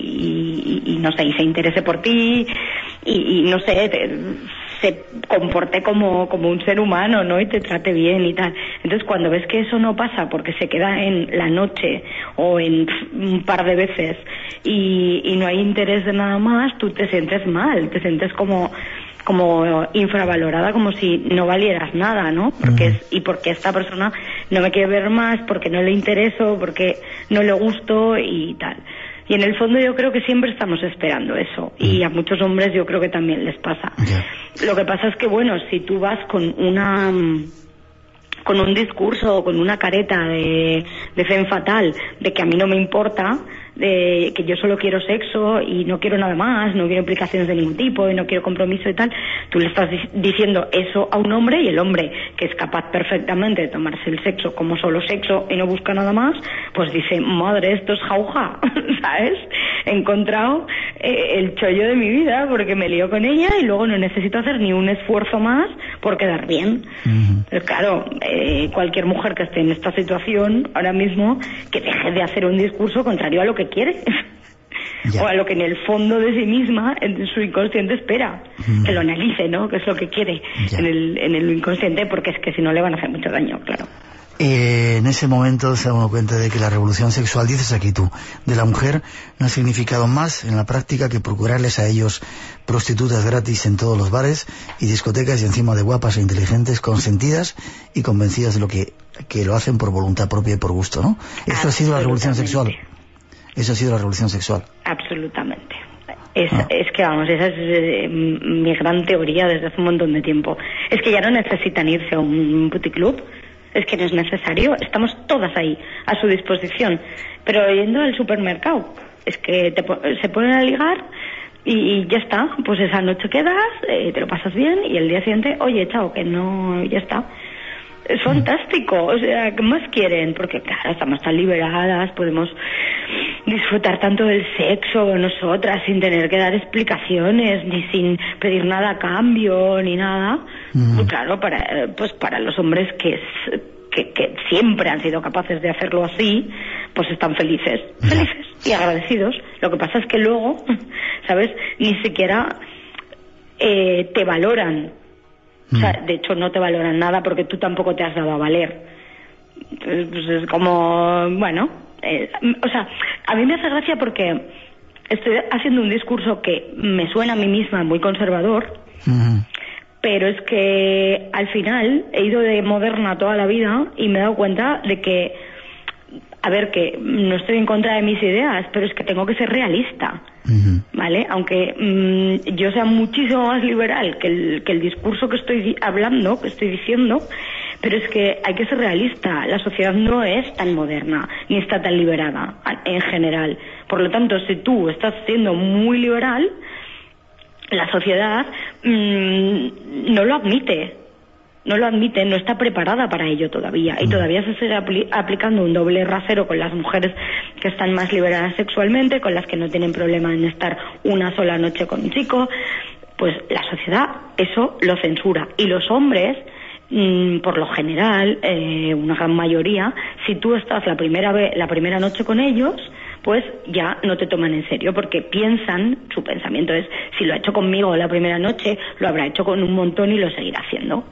y no sé, y se interese por ti y no sé, se comporte como un ser humano, ¿no? Y te trate bien y tal. Entonces cuando ves que eso no pasa porque se queda en la noche o en un par de veces y no hay interés de nada más, tú te sientes mal, te sientes como infravalorada, como si no valieras nada, ¿no? Porque esta persona no me quiere ver más, porque no le intereso, porque no le gusto y tal. Y en el fondo yo creo que siempre estamos esperando eso, y a muchos hombres yo creo que también les pasa. Lo que pasa es que, bueno, si tú vas con un discurso o con una careta de femme fatal, de que a mí no me importa, de que yo solo quiero sexo y no quiero nada más, no quiero implicaciones de ningún tipo y no quiero compromiso y tal, tú le estás diciendo eso a un hombre, y el hombre, que es capaz perfectamente de tomarse el sexo como solo sexo y no busca nada más, pues dice, madre, esto es jauja, ¿sabes? He encontrado el chollo de mi vida porque me lío con ella y luego no necesito hacer ni un esfuerzo más por quedar bien. Pero claro, cualquier mujer que esté en esta situación ahora mismo, que deje de hacer un discurso contrario a lo que quiere o a lo que en el fondo de sí misma, en su inconsciente, espera, que lo analice, ¿no? Que es lo que quiere en el inconsciente, porque es que si no le van a hacer mucho daño, claro. En ese momento se da uno cuenta de que la revolución sexual, dices aquí tú, de la mujer no ha significado más en la práctica que procurarles a ellos prostitutas gratis en todos los bares y discotecas, y encima de guapas e inteligentes, consentidas y convencidas de lo que lo hacen por voluntad propia y por gusto, ¿no? Eso ha sido la revolución sexual. Eso ha sido la revolución sexual. Absolutamente. Es que, vamos, esa es mi gran teoría desde hace un montón de tiempo. Es que ya no necesitan irse a un puticlub. Es que no es necesario, estamos todas ahí, a su disposición. Pero yendo al supermercado, es que se ponen a ligar y ya está. Pues esa noche quedas, te lo pasas bien y el día siguiente, oye, chao, que no, ya está. Es fantástico, o sea, ¿qué más quieren? Porque claro, estamos tan liberadas, podemos disfrutar tanto del sexo nosotras sin tener que dar explicaciones, ni sin pedir nada a cambio, ni nada. Pues claro, para los hombres que siempre han sido capaces de hacerlo así, pues están felices y agradecidos. Lo que pasa es que luego, ¿sabes? Ni siquiera te valoran. O sea, de hecho no te valoran nada porque tú tampoco te has dado a valer. Pues es como, bueno, o sea, a mí me hace gracia porque estoy haciendo un discurso que me suena a mí misma muy conservador, pero es que al final he ido de moderna toda la vida y me he dado cuenta de que, a ver, que no estoy en contra de mis ideas, pero es que tengo que ser realista, ¿vale? Aunque yo sea muchísimo más liberal que el discurso que estoy hablando, que estoy diciendo, pero es que hay que ser realista. La sociedad no es tan moderna, ni está tan liberada en general. Por lo tanto, si tú estás siendo muy liberal, la sociedad no lo admite. No lo admite, no está preparada para ello todavía. Y todavía se sigue aplicando un doble rasero con las mujeres que están más liberadas sexualmente, con las que no tienen problema en estar una sola noche con un chico. Pues la sociedad eso lo censura. Y los hombres, por lo general, una gran mayoría, si tú estás la primera noche con ellos, pues ya no te toman en serio, porque piensan, su pensamiento es, si lo ha hecho conmigo la primera noche, lo habrá hecho con un montón y lo seguirá haciendo.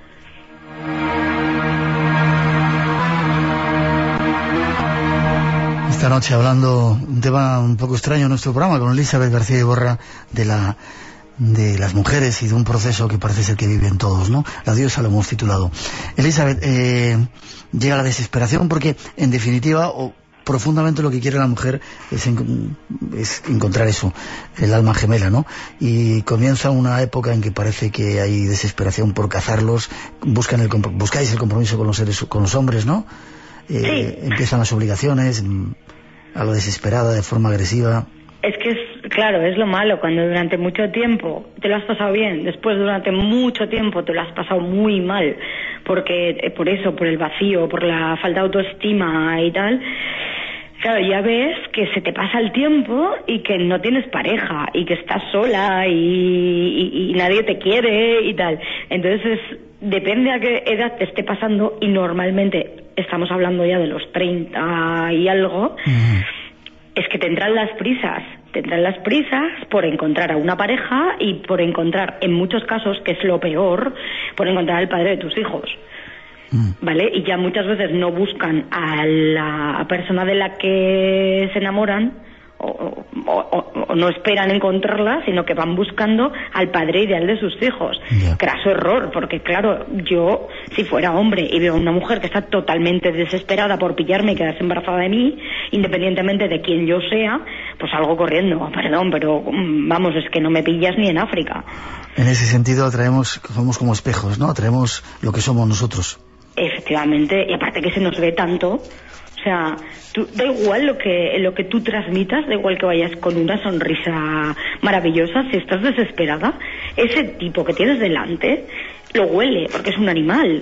Esta noche hablando un tema un poco extraño en nuestro programa con Elizabeth García Iborra de las mujeres y de un proceso que parece ser que viven todos, ¿no? La diosa lo hemos titulado. Elizabeth, llega la desesperación porque en definitiva profundamente lo que quiere la mujer es encontrar eso, el alma gemela, ¿no? Y comienza una época en que parece que hay desesperación por cazarlos, buscáis el compromiso con los hombres, ¿no? Sí. Empiezan las obligaciones a lo desesperada, de forma agresiva. Es que claro, es lo malo, cuando durante mucho tiempo te lo has pasado bien, después durante mucho tiempo te lo has pasado muy mal, porque por el vacío, por la falta de autoestima y tal. Claro, ya ves que se te pasa el tiempo y que no tienes pareja y que estás sola y nadie te quiere y tal. Entonces, depende a qué edad te esté pasando, y normalmente estamos hablando ya de los 30 y algo, es que te entran las prisas por encontrar a una pareja y por encontrar, en muchos casos, que es lo peor, por encontrar al padre de tus hijos. ¿Vale? Y ya muchas veces no buscan a la persona de la que se enamoran o no esperan encontrarla, sino que van buscando al padre ideal de sus hijos. Craso error, porque claro, yo, si fuera hombre y veo a una mujer que está totalmente desesperada por pillarme y quedarse embarazada de mí, independientemente de quién yo sea, pues salgo corriendo. Perdón, pero vamos, es que no me pillas ni en África. En ese sentido somos como espejos, ¿no? Atraemos lo que somos nosotros. Efectivamente, y aparte que se nos ve tanto, o sea, da igual lo que tú transmitas, da igual que vayas con una sonrisa maravillosa, si estás desesperada, ese tipo que tienes delante lo huele, porque es un animal.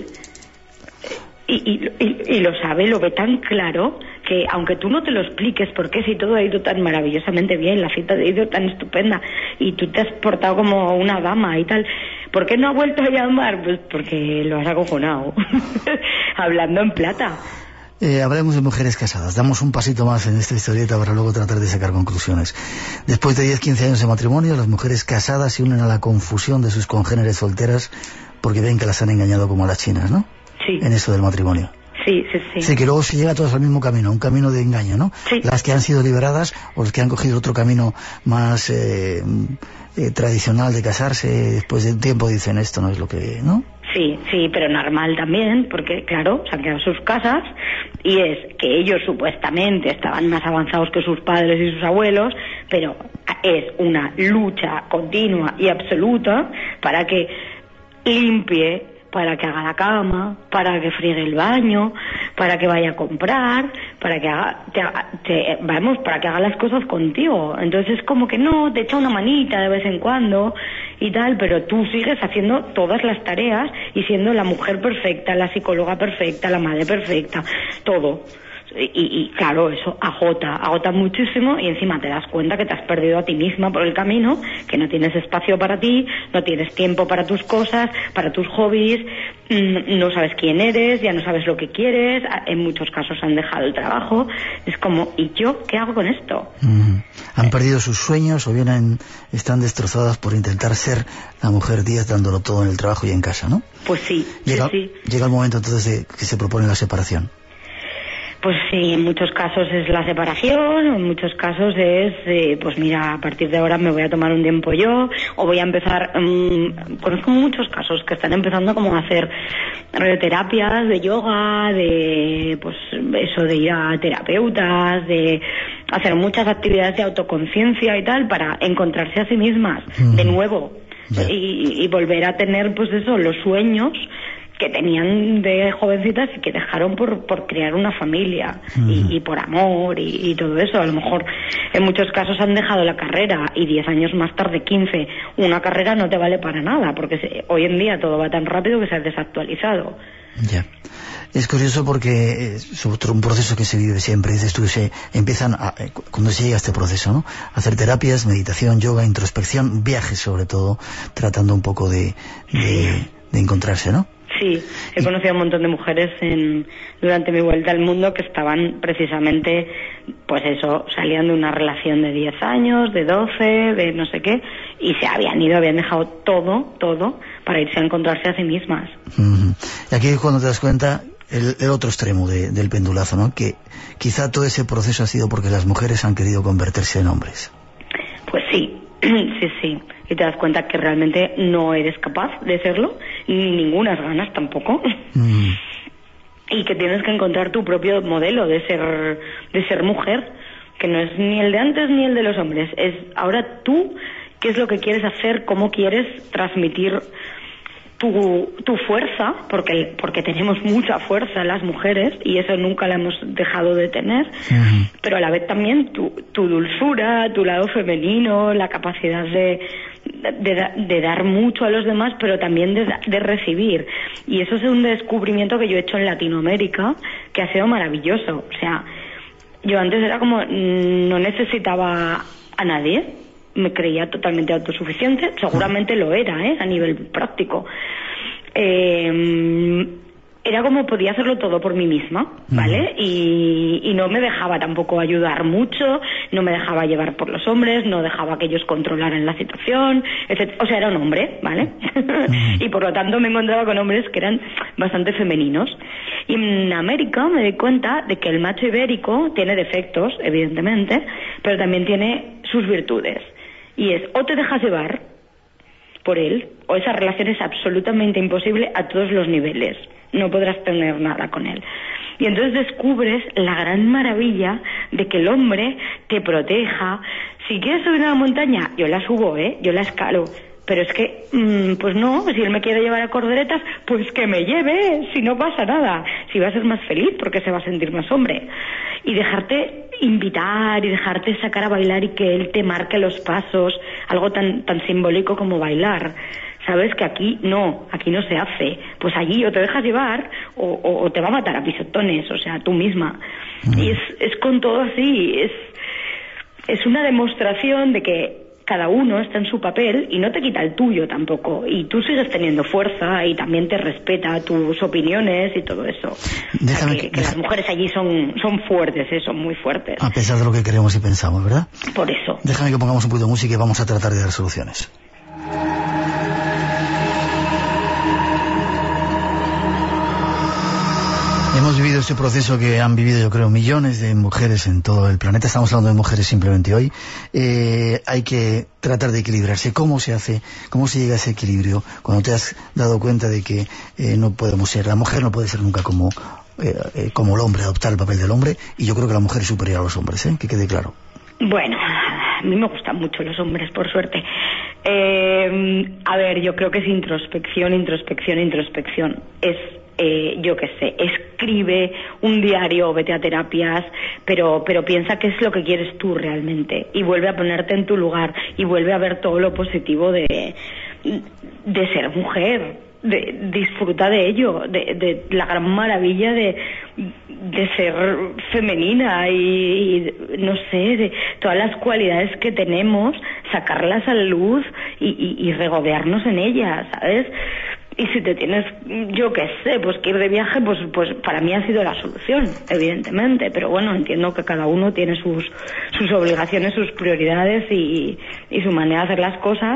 Y lo sabe, lo ve tan claro, que aunque tú no te lo expliques, porque si todo ha ido tan maravillosamente bien, la cita ha ido tan estupenda y tú te has portado como una dama y tal, ¿por qué no ha vuelto a llamar? Pues porque lo has acojonado. Hablando en plata. Hablemos de mujeres casadas. Damos un pasito más en esta historieta para luego tratar de sacar conclusiones. Después de 10-15 años de matrimonio, las mujeres casadas se unen a la confusión de sus congéneres solteras porque ven que las han engañado como a las chinas, ¿no? Sí. En eso del matrimonio. Sí. Sí, que luego se llega todos al mismo camino, un camino de engaño, ¿no? Sí. Las que han sido liberadas o las que han cogido otro camino más tradicional de casarse, después de un tiempo dicen esto no es lo que, ¿no? Sí, pero normal también, porque claro, se han quedado sus casas y es que ellos supuestamente estaban más avanzados que sus padres y sus abuelos, pero es una lucha continua y absoluta para que limpie para que haga la cama, para que friegue el baño, para que vaya a comprar, para que para que haga las cosas contigo. Entonces es como que no, te echa una manita de vez en cuando y tal, pero tú sigues haciendo todas las tareas y siendo la mujer perfecta, la psicóloga perfecta, la madre perfecta, todo. Y claro, eso agota muchísimo, y encima te das cuenta que te has perdido a ti misma por el camino, que no tienes espacio para ti, no tienes tiempo para tus cosas, para tus hobbies, no sabes quién eres, ya no sabes lo que quieres, en muchos casos han dejado el trabajo. Es como, ¿y yo qué hago con esto? Han perdido sus sueños o bien están destrozadas por intentar ser la mujer 10 dándolo todo en el trabajo y en casa, ¿no? Pues sí, sí. Llega el momento entonces de que se propone la separación. Pues sí, en muchos casos es la separación, en muchos casos es, pues mira, a partir de ahora me voy a tomar un tiempo yo, o voy a empezar, conozco muchos casos que están empezando como a hacer terapias de yoga, de, pues eso, de ir a terapeutas, de hacer muchas actividades de autoconciencia y tal, para encontrarse a sí mismas de nuevo, y volver a tener, pues eso, los sueños que tenían de jovencitas y que dejaron por crear una familia y por amor y todo eso. A lo mejor en muchos casos han dejado la carrera y 10 años más tarde, 15, una carrera no te vale para nada, porque hoy en día todo va tan rápido que se ha desactualizado. Ya. Es curioso porque es un proceso que se vive siempre. Dices tú, cuando se llega a este proceso, ¿no? Hacer terapias, meditación, yoga, introspección, viajes sobre todo, tratando un poco de encontrarse, ¿no? Sí, he conocido a un montón de mujeres durante mi vuelta al mundo que estaban precisamente, pues eso, salían de una relación de 10 años, de 12, de no sé qué, y se habían dejado todo para irse a encontrarse a sí mismas. Y aquí es cuando te das cuenta el otro extremo del pendulazo, ¿no? Que quizá todo ese proceso ha sido porque las mujeres han querido convertirse en hombres. Pues sí. Sí. Y te das cuenta que realmente no eres capaz de serlo, ni ningunas ganas tampoco. Y que tienes que encontrar tu propio modelo de ser mujer, que no es ni el de antes ni el de los hombres. Es ahora tú, qué es lo que quieres hacer, cómo quieres transmitir tu fuerza, porque tenemos mucha fuerza las mujeres y eso nunca la hemos dejado de tener, pero a la vez también tu dulzura, tu lado femenino, la capacidad de dar mucho a los demás, pero también de recibir. Y eso es un descubrimiento que yo he hecho en Latinoamérica, que ha sido maravilloso. O sea, yo antes era como, no necesitaba a nadie, me creía totalmente autosuficiente, seguramente lo era, a nivel práctico. Era como podía hacerlo todo por mí misma, ¿vale? Y no me dejaba tampoco ayudar mucho, no me dejaba llevar por los hombres, no dejaba que ellos controlaran la situación, etc. O sea, era un hombre, ¿vale? Y por lo tanto me encontraba con hombres que eran bastante femeninos. Y en América me di cuenta de que el macho ibérico tiene defectos, evidentemente, pero también tiene sus virtudes. Y es, o te dejas llevar por él, o esa relación es absolutamente imposible a todos los niveles. No podrás tener nada con él. Y entonces descubres la gran maravilla de que el hombre te proteja. Si quieres subir una montaña, yo la subo, yo la escalo. Pero es que, pues no, si él me quiere llevar a Corderetas, pues que me lleve, si no pasa nada. Si va a ser más feliz porque se va a sentir más hombre. Y dejarte invitar y dejarte sacar a bailar y que él te marque los pasos, algo tan simbólico como bailar. Sabes que aquí no se hace. Pues allí o te dejas llevar o te va a matar a pisotones, o sea, tú misma. Y es con todo así, es una demostración de que cada uno está en su papel y no te quita el tuyo tampoco, y tú sigues teniendo fuerza y también te respeta tus opiniones y todo eso. Que las mujeres allí son fuertes, son muy fuertes. A pesar de lo que creemos y pensamos, ¿verdad? Por eso. Déjame que pongamos un poquito de música y vamos a tratar de dar soluciones. Hemos vivido este proceso que han vivido, yo creo, millones de mujeres en todo el planeta. Estamos hablando de mujeres simplemente hoy. Hay que tratar de equilibrarse. ¿Cómo se hace? ¿Cómo se llega a ese equilibrio? Cuando te has dado cuenta de que no podemos ser, la mujer no puede ser nunca como el hombre, adoptar el papel del hombre, y yo creo que la mujer es superior a los hombres, que quede claro. Bueno, a mí me gustan mucho los hombres, por suerte. A ver, yo creo que es introspección. Es, yo qué sé, escribe un diario o vete a terapias, pero piensa qué es lo que quieres tú realmente y vuelve a ponerte en tu lugar y vuelve a ver todo lo positivo de ser mujer. Disfruta de ello, de la gran maravilla de ser femenina y no sé, de todas las cualidades que tenemos, sacarlas a la luz y regodearnos en ellas, ¿sabes? Y si te tienes, yo qué sé, pues que ir de viaje, pues para mí ha sido la solución, evidentemente, pero bueno, entiendo que cada uno tiene sus obligaciones, sus prioridades y su manera de hacer las cosas.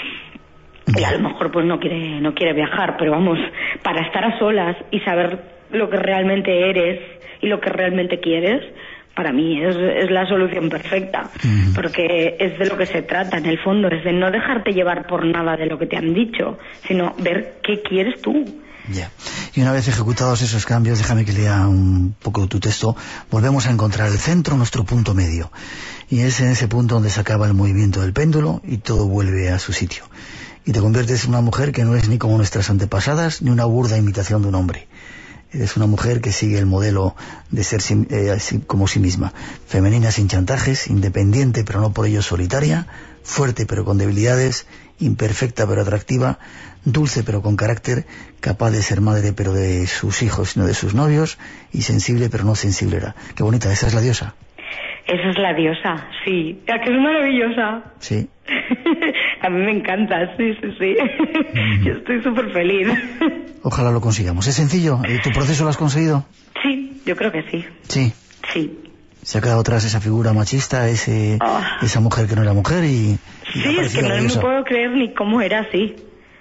Y a lo mejor pues no quiere viajar, pero vamos, para estar a solas y saber lo que realmente eres y lo que realmente quieres, para mí es la solución perfecta, porque es de lo que se trata en el fondo, es de no dejarte llevar por nada de lo que te han dicho, sino ver qué quieres tú. Ya. Y una vez ejecutados esos cambios, déjame que lea un poco tu texto, volvemos a encontrar el centro, nuestro punto medio, y es en ese punto donde se acaba el movimiento del péndulo y todo vuelve a su sitio. Y te conviertes en una mujer que no es ni como nuestras antepasadas, ni una burda imitación de un hombre. Eres una mujer que sigue el modelo de ser como sí misma. Femenina sin chantajes, independiente pero no por ello solitaria, fuerte pero con debilidades, imperfecta pero atractiva, dulce pero con carácter, capaz de ser madre pero de sus hijos y no de sus novios, y sensible pero no sensiblera. Qué bonita, esa es la diosa. Esa es la diosa, sí. ¿A que es maravillosa? Sí. A mí me encanta, sí. Yo estoy súper feliz. Ojalá lo consigamos. ¿Es sencillo? ¿Tu proceso lo has conseguido? Sí, yo creo que sí. Sí. Sí. Se ha quedado atrás esa figura machista, esa mujer que no era mujer y sí, es que no me puedo creer ni cómo era así.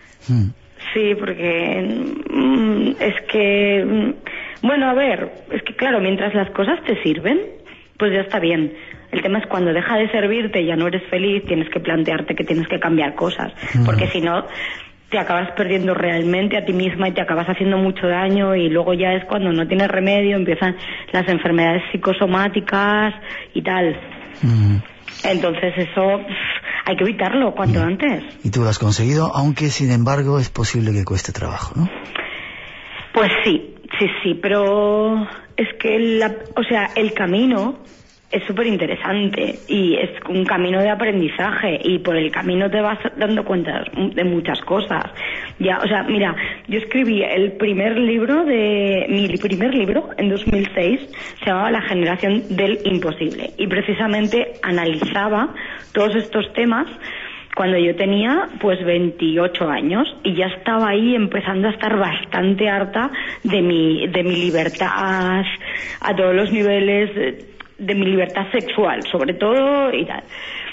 Sí, porque es que... Bueno, a ver, es que claro, mientras las cosas te sirven, pues ya está bien. El tema es cuando deja de servirte y ya no eres feliz, tienes que plantearte que tienes que cambiar cosas, porque si no te acabas perdiendo realmente a ti misma y te acabas haciendo mucho daño, y luego ya es cuando no tienes remedio, empiezan las enfermedades psicosomáticas y tal. Entonces eso hay que evitarlo cuanto antes. Y tú lo has conseguido, aunque sin embargo es posible que cueste trabajo, ¿no? Pues sí, pero es que el camino es súper interesante y es un camino de aprendizaje, y por el camino te vas dando cuenta de muchas cosas. Ya, o sea, mira, yo escribí mi primer libro en 2006, se llamaba La generación del imposible, y precisamente analizaba todos estos temas cuando yo tenía pues 28 años, y ya estaba ahí empezando a estar bastante harta de mi libertad a todos los niveles, de mi libertad sexual, sobre todo, y tal.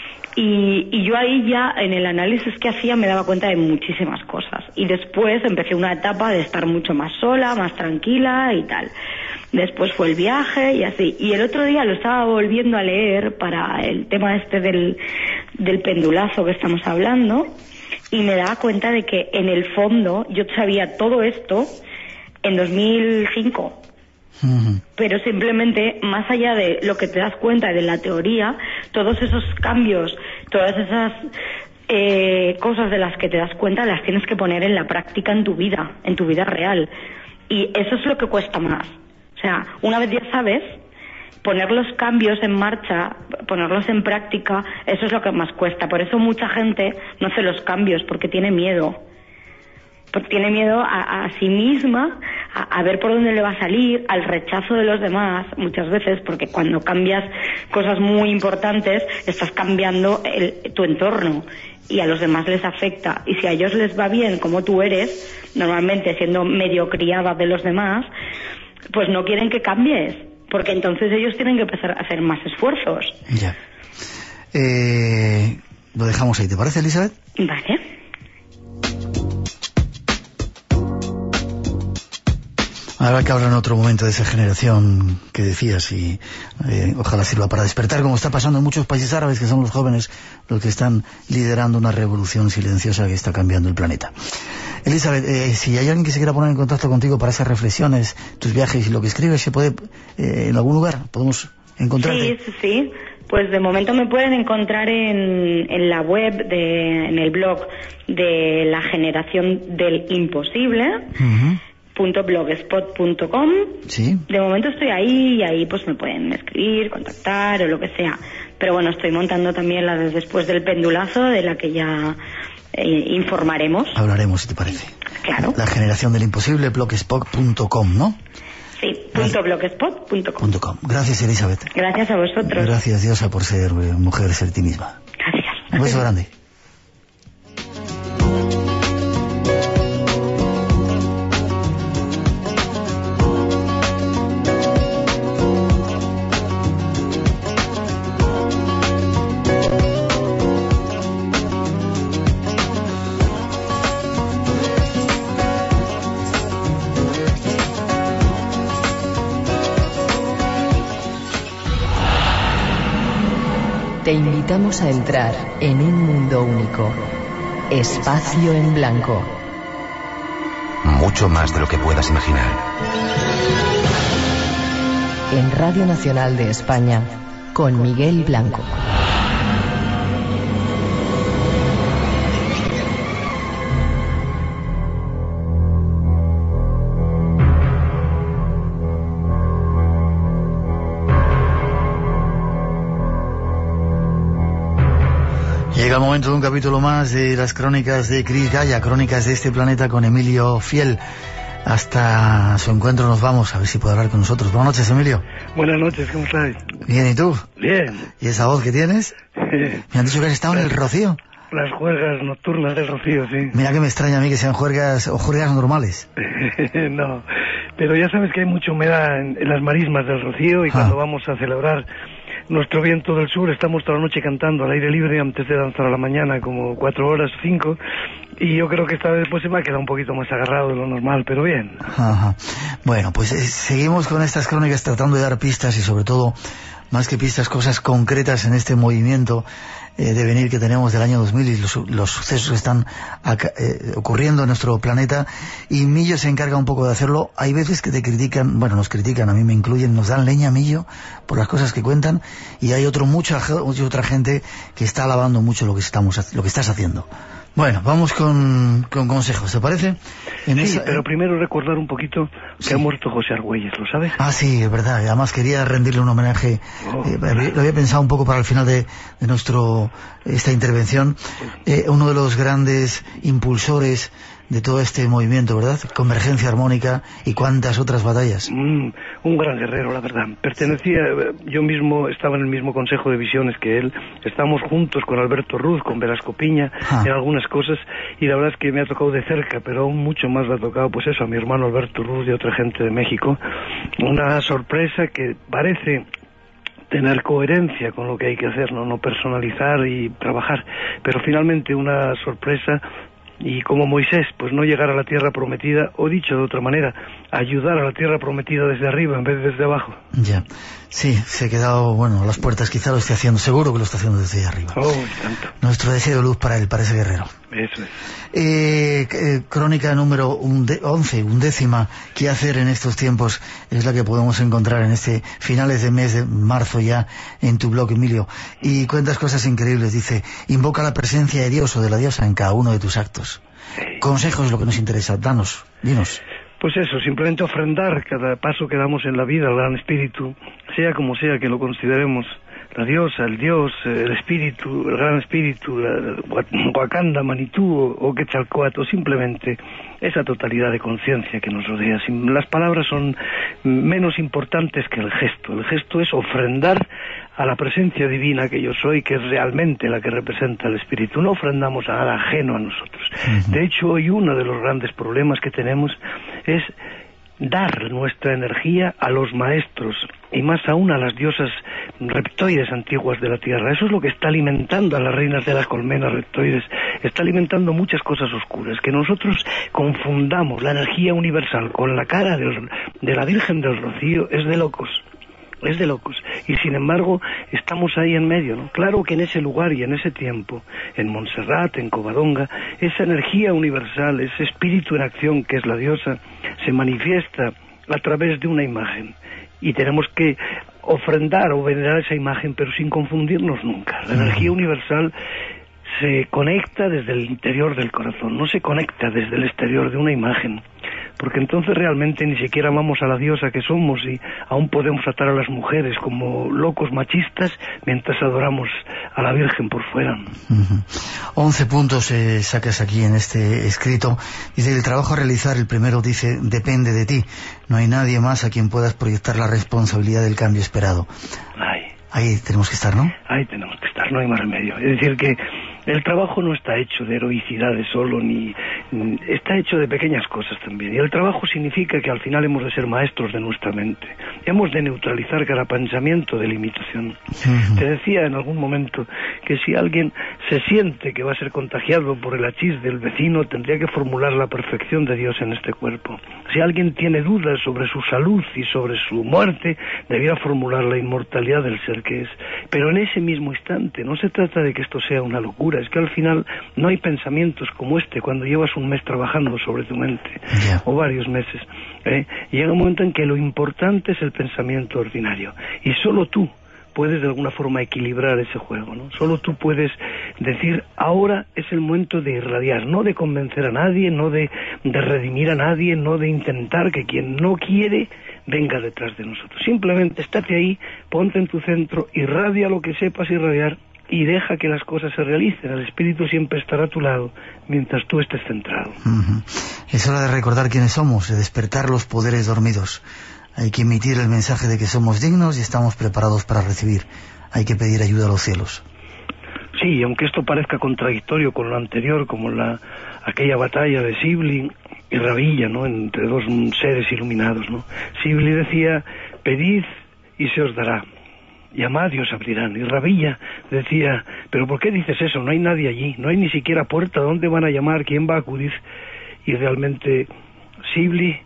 Y yo ahí ya, en el análisis que hacía, me daba cuenta de muchísimas cosas. Y después empecé una etapa de estar mucho más sola, más tranquila y tal. Después fue el viaje y así. Y el otro día lo estaba volviendo a leer para el tema del pendulazo que estamos hablando, y me daba cuenta de que en el fondo yo sabía todo esto en 2005. Pero simplemente, más allá de lo que te das cuenta de la teoría, todos esos cambios, todas esas cosas de las que te das cuenta, las tienes que poner en la práctica en tu vida real. Y eso es lo que cuesta más. O sea, una vez ya sabes, poner los cambios en marcha, ponerlos en práctica, eso es lo que más cuesta. Por eso mucha gente no hace los cambios, porque tiene miedo. Porque tiene miedo a sí misma, a ver por dónde le va a salir, al rechazo de los demás, muchas veces, porque cuando cambias cosas muy importantes, estás cambiando tu entorno, y a los demás les afecta. Y si a ellos les va bien como tú eres, normalmente siendo medio criada de los demás, pues no quieren que cambies, porque entonces ellos tienen que empezar a hacer más esfuerzos. Ya. Lo dejamos ahí, ¿te parece, Elizabeth? Vale. Habrá que hablar en otro momento de esa generación que decías, y ojalá sirva para despertar, como está pasando en muchos países árabes, que son los jóvenes los que están liderando una revolución silenciosa que está cambiando el planeta. Elizabeth, si hay alguien que se quiera poner en contacto contigo para esas reflexiones, tus viajes y lo que escribes, ¿se puede en algún lugar? ¿Podemos encontrarte? Sí. Pues de momento me pueden encontrar en la web, en el blog de la generación del imposible, .blogspot.com. Sí. De momento estoy ahí y ahí pues me pueden escribir, contactar o lo que sea. Pero bueno, estoy montando también la de después del pendulazo, de la que ya informaremos. Hablaremos, si te parece. Claro. La generación del imposible, blogspot.com, ¿no? Sí, .blogspot.com. Gracias, Elizabeth. Gracias a vosotros. Gracias, Diosa, por ser mujer, ser ti misma. Gracias. Un beso grande. Te invitamos a entrar en un mundo único. Espacio en Blanco. Mucho más de lo que puedas imaginar. En Radio Nacional de España, con Miguel Blanco. Llega el momento de un capítulo más de las crónicas de Chris Gaya, crónicas de este planeta con Emilio Fiel. Hasta su encuentro nos vamos, a ver si puede hablar con nosotros. Buenas noches, Emilio. Buenas noches, ¿cómo estás? Bien, ¿y tú? Bien. ¿Y esa voz que tienes? Me han dicho que has estado en el Rocío. Las juergas nocturnas del Rocío, sí. Mira que me extraña a mí que sean juergas o juergas normales. No, pero ya sabes que hay mucha humedad en las marismas del Rocío y cuando vamos a celebrar nuestro viento del sur estamos toda la noche cantando al aire libre antes de danzar a la mañana, como 4 horas, 5, y yo creo que esta vez pues se me ha quedado un poquito más agarrado de lo normal, pero bien. Ajá. Bueno, pues seguimos con estas crónicas tratando de dar pistas y sobre todo, más que pistas, cosas concretas en este movimiento de venir que tenemos del año 2000 y los sucesos que están ocurriendo en nuestro planeta, y Millo se encarga un poco de hacerlo. Hay veces que te critican, bueno, nos critican, a mí me incluyen, nos dan leña, Millo, por las cosas que cuentan, y hay mucha otra gente que está alabando mucho lo que estás haciendo. Bueno, vamos con consejos, ¿te parece? Pero primero recordar un poquito que ha muerto José Argüelles, ¿lo sabes? Ah, sí, es verdad, y además quería rendirle un homenaje, lo había pensado un poco para el final de esta intervención, uno de los grandes impulsores de todo este movimiento, ¿verdad? Convergencia Armónica y cuántas otras batallas. Un gran guerrero, la verdad. Yo mismo estaba en el mismo consejo de visiones que él. Estábamos juntos con Alberto Ruz, con Velasco Piña, en algunas cosas, y la verdad es que me ha tocado de cerca, pero aún mucho más le ha tocado, pues eso, a mi hermano Alberto Ruz y a otra gente de México. Una sorpresa que parece tener coherencia con lo que hay que hacer, no personalizar y trabajar, pero finalmente una sorpresa. Y como Moisés, pues no llegar a la tierra prometida, o dicho de otra manera, ayudar a la tierra prometida desde arriba en vez de desde abajo. Ya, sí, se ha quedado, bueno, a las puertas, quizá lo esté haciendo, seguro que lo está haciendo desde arriba. Tanto. Nuestro deseo de luz para él, para ese guerrero. Eso es. Crónica número 11, 11ª, ¿qué hacer en estos tiempos? Es la que podemos encontrar en finales de mes de marzo ya en tu blog, Emilio. Y cuentas cosas increíbles, dice, invoca la presencia de Dios o de la diosa en cada uno de tus actos. Sí. Consejos es lo que nos interesa, dinos. Pues eso, simplemente ofrendar cada paso que damos en la vida al Gran Espíritu, sea como sea que lo consideremos, la diosa, el dios, el espíritu, el Gran Espíritu, Wakanda, Manitú o Quetzalcóatl, o simplemente esa totalidad de conciencia que nos rodea. Las palabras son menos importantes que el gesto. El gesto es ofrendar a la presencia divina que yo soy, que es realmente la que representa el espíritu. No ofrendamos a nada ajeno a nosotros. De hecho, hoy uno de los grandes problemas que tenemos es dar nuestra energía a los maestros, y más aún a las diosas reptoides antiguas de la tierra. Eso es lo que está alimentando a las reinas de las colmenas reptoides, está alimentando muchas cosas oscuras. Que nosotros confundamos la energía universal con la cara de la Virgen del Rocío es de locos. Es de locos. Y sin embargo estamos ahí en medio, ¿no? Claro que en ese lugar y en ese tiempo, en Montserrat, en Covadonga, esa energía universal, ese espíritu en acción que es la diosa, se manifiesta a través de una imagen. Y tenemos que ofrendar o venerar esa imagen, pero sin confundirnos nunca. La energía universal se conecta desde el interior del corazón, no se conecta desde el exterior de una imagen, porque entonces realmente ni siquiera amamos a la diosa que somos y aún podemos tratar a las mujeres como locos machistas mientras adoramos a la Virgen por fuera. 11 puntos sacas aquí en este escrito. Dice, el trabajo a realizar, el primero dice, depende de ti. No hay nadie más a quien puedas proyectar la responsabilidad del cambio esperado. Ahí tenemos que estar, ¿no? Ahí tenemos que estar, no hay más remedio. Es decir que el trabajo no está hecho de heroicidades solo, ni está hecho de pequeñas cosas también. Y el trabajo significa que al final hemos de ser maestros de nuestra mente. Hemos de neutralizar cada pensamiento de limitación. Te decía en algún momento que si alguien se siente que va a ser contagiado por el hachís del vecino, tendría que formular la perfección de Dios en este cuerpo. Si alguien tiene dudas sobre su salud y sobre su muerte, debiera formular la inmortalidad del ser que es. Pero en ese mismo instante, no se trata de que esto sea una locura, es que al final no hay pensamientos como este cuando llevas un mes trabajando sobre tu mente, o varios meses. Llega un momento en que lo importante es el pensamiento ordinario, y solo tú puedes de alguna forma equilibrar ese juego, ¿no? Solo tú puedes decir, ahora es el momento de irradiar, no de convencer a nadie, no de redimir a nadie, no de intentar que quien no quiere venga detrás de nosotros. Simplemente estate ahí, ponte en tu centro, irradia lo que sepas irradiar y deja que las cosas se realicen. El Espíritu siempre estará a tu lado mientras tú estés centrado. Es hora de recordar quiénes somos, de despertar los poderes dormidos. Hay que emitir el mensaje de que somos dignos y estamos preparados para recibir. Hay que pedir ayuda a los cielos. Sí, aunque esto parezca contradictorio con lo anterior, como aquella batalla de Sibli y Rabilla, ¿no?, entre dos seres iluminados, ¿no? Sibli decía, pedid y se os dará, llamad y os abrirán. Y Rabilla decía, pero ¿por qué dices eso? No hay nadie allí, no hay ni siquiera puerta, ¿dónde van a llamar? ¿Quién va a acudir? Y realmente Sibli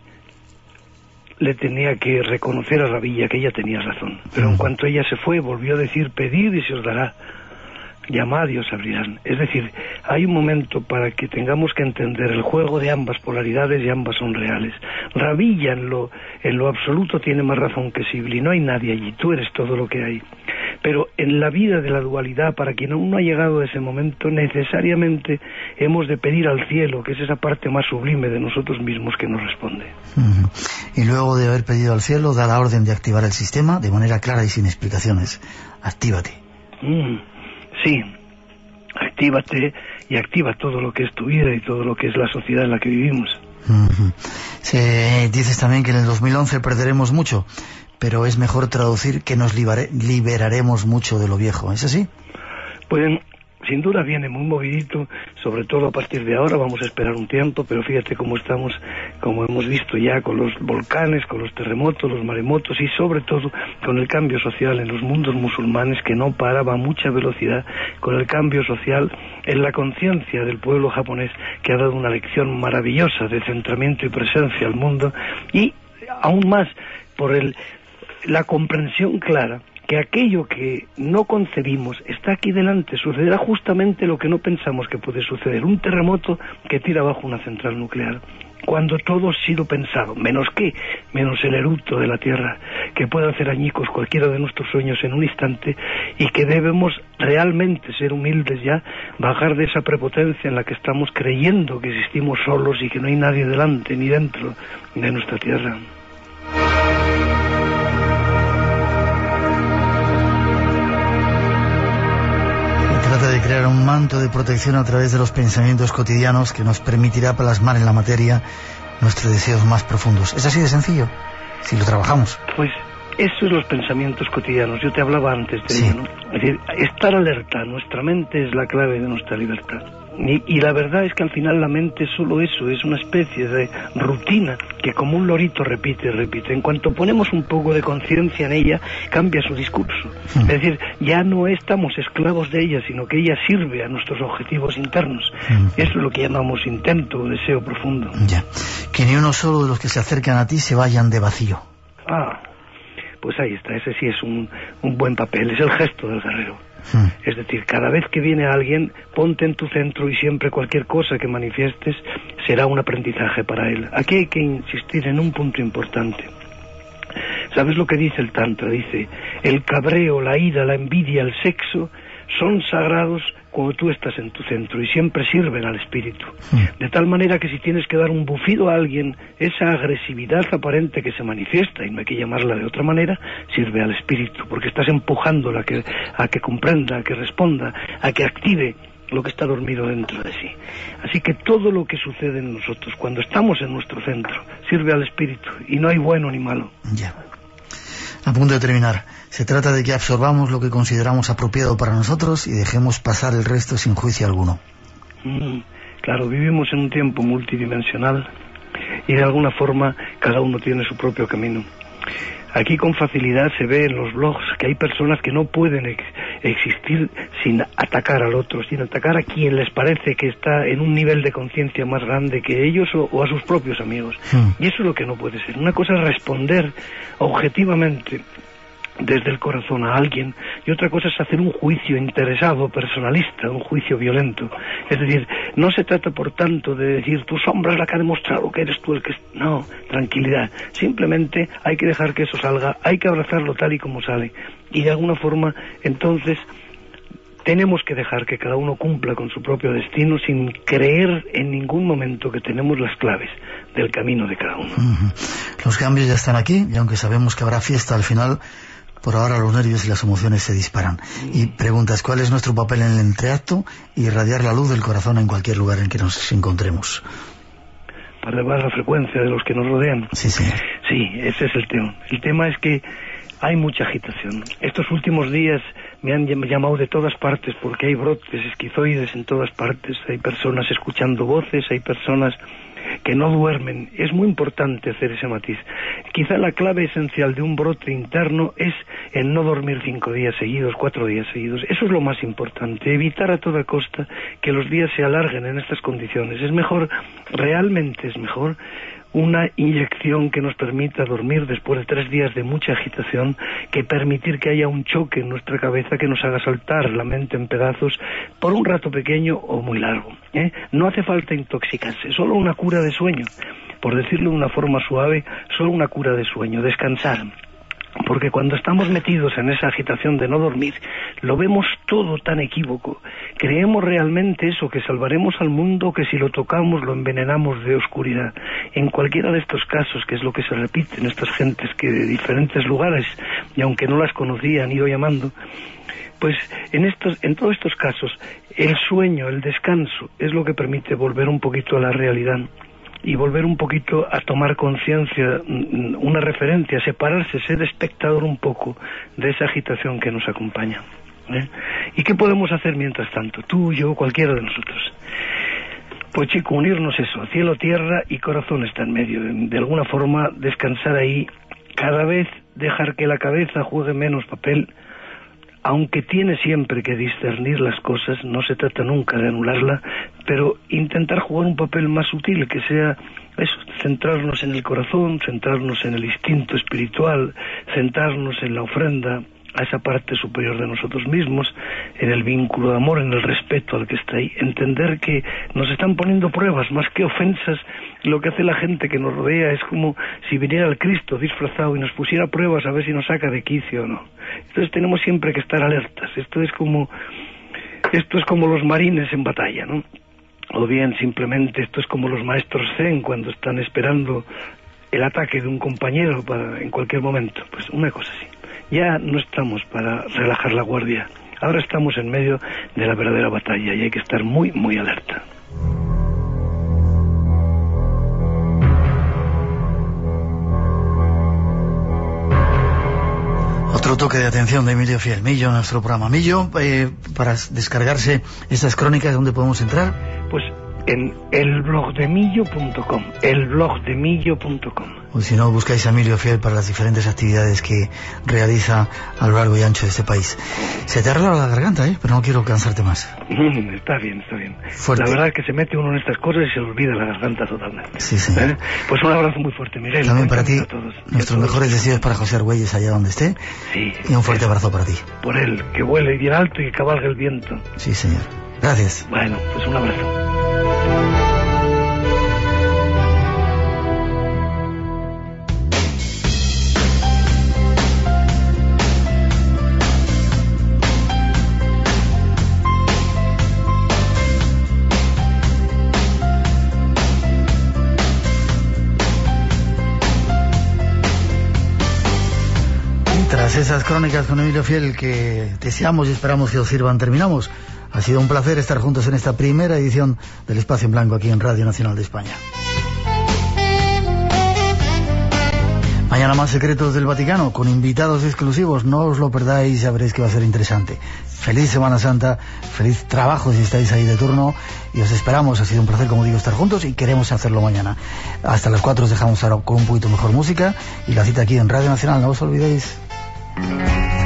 le tenía que reconocer a Rabilla que ella tenía razón. Pero en cuanto ella se fue, volvió a decir, pedid y se os dará, llamad y os abrirán. Es decir, hay un momento para que tengamos que entender el juego de ambas polaridades, y ambas son reales. Rabilla en lo absoluto tiene más razón que Sibli. No hay nadie allí, tú eres todo lo que hay. Pero en la vida de la dualidad, para quien aún no ha llegado a ese momento, necesariamente hemos de pedir al cielo, que es esa parte más sublime de nosotros mismos, que nos responde. Y luego de haber pedido al cielo, da la orden de activar el sistema de manera clara y sin explicaciones. Actívate. Sí, actívate y activa todo lo que es tu vida y todo lo que es la sociedad en la que vivimos. Dices también que en el 2011 perderemos mucho, pero es mejor traducir que nos liberaremos mucho de lo viejo. ¿Es así? Pues sin duda viene muy movidito, sobre todo a partir de ahora. Vamos a esperar un tiempo, pero fíjate cómo estamos, como hemos visto ya, con los volcanes, con los terremotos, los maremotos, y sobre todo con el cambio social en los mundos musulmanes, que no paraba a mucha velocidad, con el cambio social en la conciencia del pueblo japonés, que ha dado una lección maravillosa de centramiento y presencia al mundo, y aún más por la comprensión clara que aquello que no concebimos está aquí delante. Sucederá justamente lo que no pensamos que puede suceder, un terremoto que tira abajo una central nuclear, cuando todo ha sido pensado, menos el eructo de la Tierra, que puede hacer añicos cualquiera de nuestros sueños en un instante, y que debemos realmente ser humildes ya, bajar de esa prepotencia en la que estamos creyendo que existimos solos y que no hay nadie delante ni dentro de nuestra Tierra. Trata de crear un manto de protección a través de los pensamientos cotidianos que nos permitirá plasmar en la materia nuestros deseos más profundos. ¿Es así de sencillo? Si lo trabajamos. Pues eso es los pensamientos cotidianos. Yo te hablaba antes de ello, ¿no? Es decir, estar alerta. Nuestra mente es la clave de nuestra libertad. Y la verdad es que al final la mente es solo eso, es una especie de rutina que como un lorito repite y repite. En cuanto ponemos un poco de conciencia en ella, cambia su discurso. Es decir, ya no estamos esclavos de ella, sino que ella sirve a nuestros objetivos internos. Eso es lo que llamamos intento o deseo profundo. Ya. Que ni uno solo de los que se acercan a ti se vayan de vacío. Pues ahí está, ese sí es un buen papel, es el gesto del guerrero. Es decir, cada vez que viene alguien, ponte en tu centro, y siempre cualquier cosa que manifiestes será un aprendizaje para él. Aquí hay que insistir en un punto importante. ¿Sabes lo que dice el Tantra? Dice, el cabreo, la ira, la envidia, el sexo son sagrados cuando tú estás en tu centro y siempre sirven al espíritu. De tal manera que si tienes que dar un bufido a alguien, esa agresividad aparente que se manifiesta, y no hay que llamarla de otra manera, sirve al espíritu, porque estás empujándola a que comprenda, a que responda, a que active lo que está dormido dentro de sí. Así que todo lo que sucede en nosotros, cuando estamos en nuestro centro, sirve al espíritu, y no hay bueno ni malo. Ya. A punto de terminar, se trata de que absorbamos lo que consideramos apropiado para nosotros y dejemos pasar el resto sin juicio alguno. Claro, vivimos en un tiempo multidimensional y de alguna forma cada uno tiene su propio camino. Aquí con facilidad se ve en los blogs que hay personas que no pueden existir sin atacar al otro, sin atacar a quien les parece que está en un nivel de conciencia más grande que ellos o a sus propios amigos. Y eso es lo que no puede ser. Una cosa es responder objetivamente desde el corazón a alguien, y otra cosa es hacer un juicio interesado, personalista, un juicio violento. Es decir, no se trata por tanto de decir tu sombra es la que ha demostrado que eres tú el que... No, tranquilidad, simplemente hay que dejar que eso salga, hay que abrazarlo tal y como sale, y de alguna forma entonces tenemos que dejar que cada uno cumpla con su propio destino sin creer en ningún momento que tenemos las claves del camino de cada uno. Los cambios ya están aquí, y aunque sabemos que habrá fiesta al final, por ahora los nervios y las emociones se disparan. Y preguntas, ¿cuál es nuestro papel en el entreacto? Y irradiar la luz del corazón en cualquier lugar en que nos encontremos. Para elevar la frecuencia de los que nos rodean. Sí, señor. Sí, ese es el tema. El tema es que hay mucha agitación. Estos últimos días me han llamado de todas partes porque hay brotes esquizoides en todas partes. Hay personas escuchando voces, hay personas que no duermen. Es muy importante hacer ese matiz. Quizá la clave esencial de un brote interno es el no dormir 5 días seguidos, 4 días seguidos. Eso es lo más importante. Evitar a toda costa que los días se alarguen en estas condiciones. Es mejor, realmente es mejor, una inyección que nos permita dormir después de 3 días de mucha agitación, que permitir que haya un choque en nuestra cabeza que nos haga saltar la mente en pedazos por un rato pequeño o muy largo. No hace falta intoxicarse, solo una cura de sueño, por decirlo de una forma suave, solo una cura de sueño, descansar. Porque cuando estamos metidos en esa agitación de no dormir, lo vemos todo tan equívoco. Creemos realmente eso, que salvaremos al mundo, que si lo tocamos lo envenenamos de oscuridad. En cualquiera de estos casos, que es lo que se repite en estas gentes que de diferentes lugares, y aunque no las conocía, han ido llamando, pues en todos estos casos, el sueño, el descanso, es lo que permite volver un poquito a la realidad. Y volver un poquito a tomar conciencia, una referencia, separarse, ser espectador un poco de esa agitación que nos acompaña. ¿Y qué podemos hacer mientras tanto? Tú, yo, cualquiera de nosotros. Pues chico, unirnos eso, cielo, tierra y corazón está en medio. De alguna forma, descansar ahí, cada vez dejar que la cabeza juegue menos papel, aunque tiene siempre que discernir las cosas, no se trata nunca de anularla, pero intentar jugar un papel más sutil, que sea eso, centrarnos en el corazón, centrarnos en el instinto espiritual, centrarnos en la ofrenda a esa parte superior de nosotros mismos, en el vínculo de amor, en el respeto al que está ahí, entender que nos están poniendo pruebas más que ofensas. Lo que hace la gente que nos rodea es como si viniera el Cristo disfrazado y nos pusiera pruebas a ver si nos saca de quicio o no. Entonces tenemos siempre que estar alertas. Esto es como los marines en batalla, ¿no? O bien simplemente esto es como los maestros zen cuando están esperando el ataque de un compañero en cualquier momento. Pues una cosa así. Ya no estamos para relajar la guardia. Ahora estamos en medio de la verdadera batalla y hay que estar muy, muy alerta. Otro toque de atención de Emilio Fiel. Millo, nuestro programa. Millo, para descargarse estas crónicas, ¿dónde podemos entrar? Pues en elblogdemillo.com, elblogdemillo.com. O si no, buscáis a Emilio Fiel para las diferentes actividades que realiza a lo largo y ancho de este país. Se te arregla la garganta, pero no quiero cansarte más. Está bien, está bien. Fuerte. La verdad es que se mete uno en estas cosas y se le olvida la garganta totalmente. Sí, señor. Pues un abrazo muy fuerte, Miguel. También para ti, nuestros mejores deseos para José Argüelles allá donde esté. Sí. Y un fuerte abrazo para ti. Por él, que vuele bien alto y que cabalgue el viento. Sí, señor. Gracias. Bueno, pues un abrazo. esas crónicas con Emilio Fiel que deseamos y esperamos que os sirvan, terminamos. Ha sido un placer estar juntos en esta primera edición del Espacio en Blanco aquí en Radio Nacional de España. Mañana más Secretos del Vaticano, con invitados exclusivos, no os lo perdáis, ya veréis que va a ser interesante. Feliz Semana Santa, feliz trabajo si estáis ahí de turno, y os esperamos. Ha sido un placer, como digo, estar juntos y queremos hacerlo mañana. Hasta las 4 os dejamos ahora con un poquito mejor música y la cita aquí en Radio Nacional, no os olvidéis.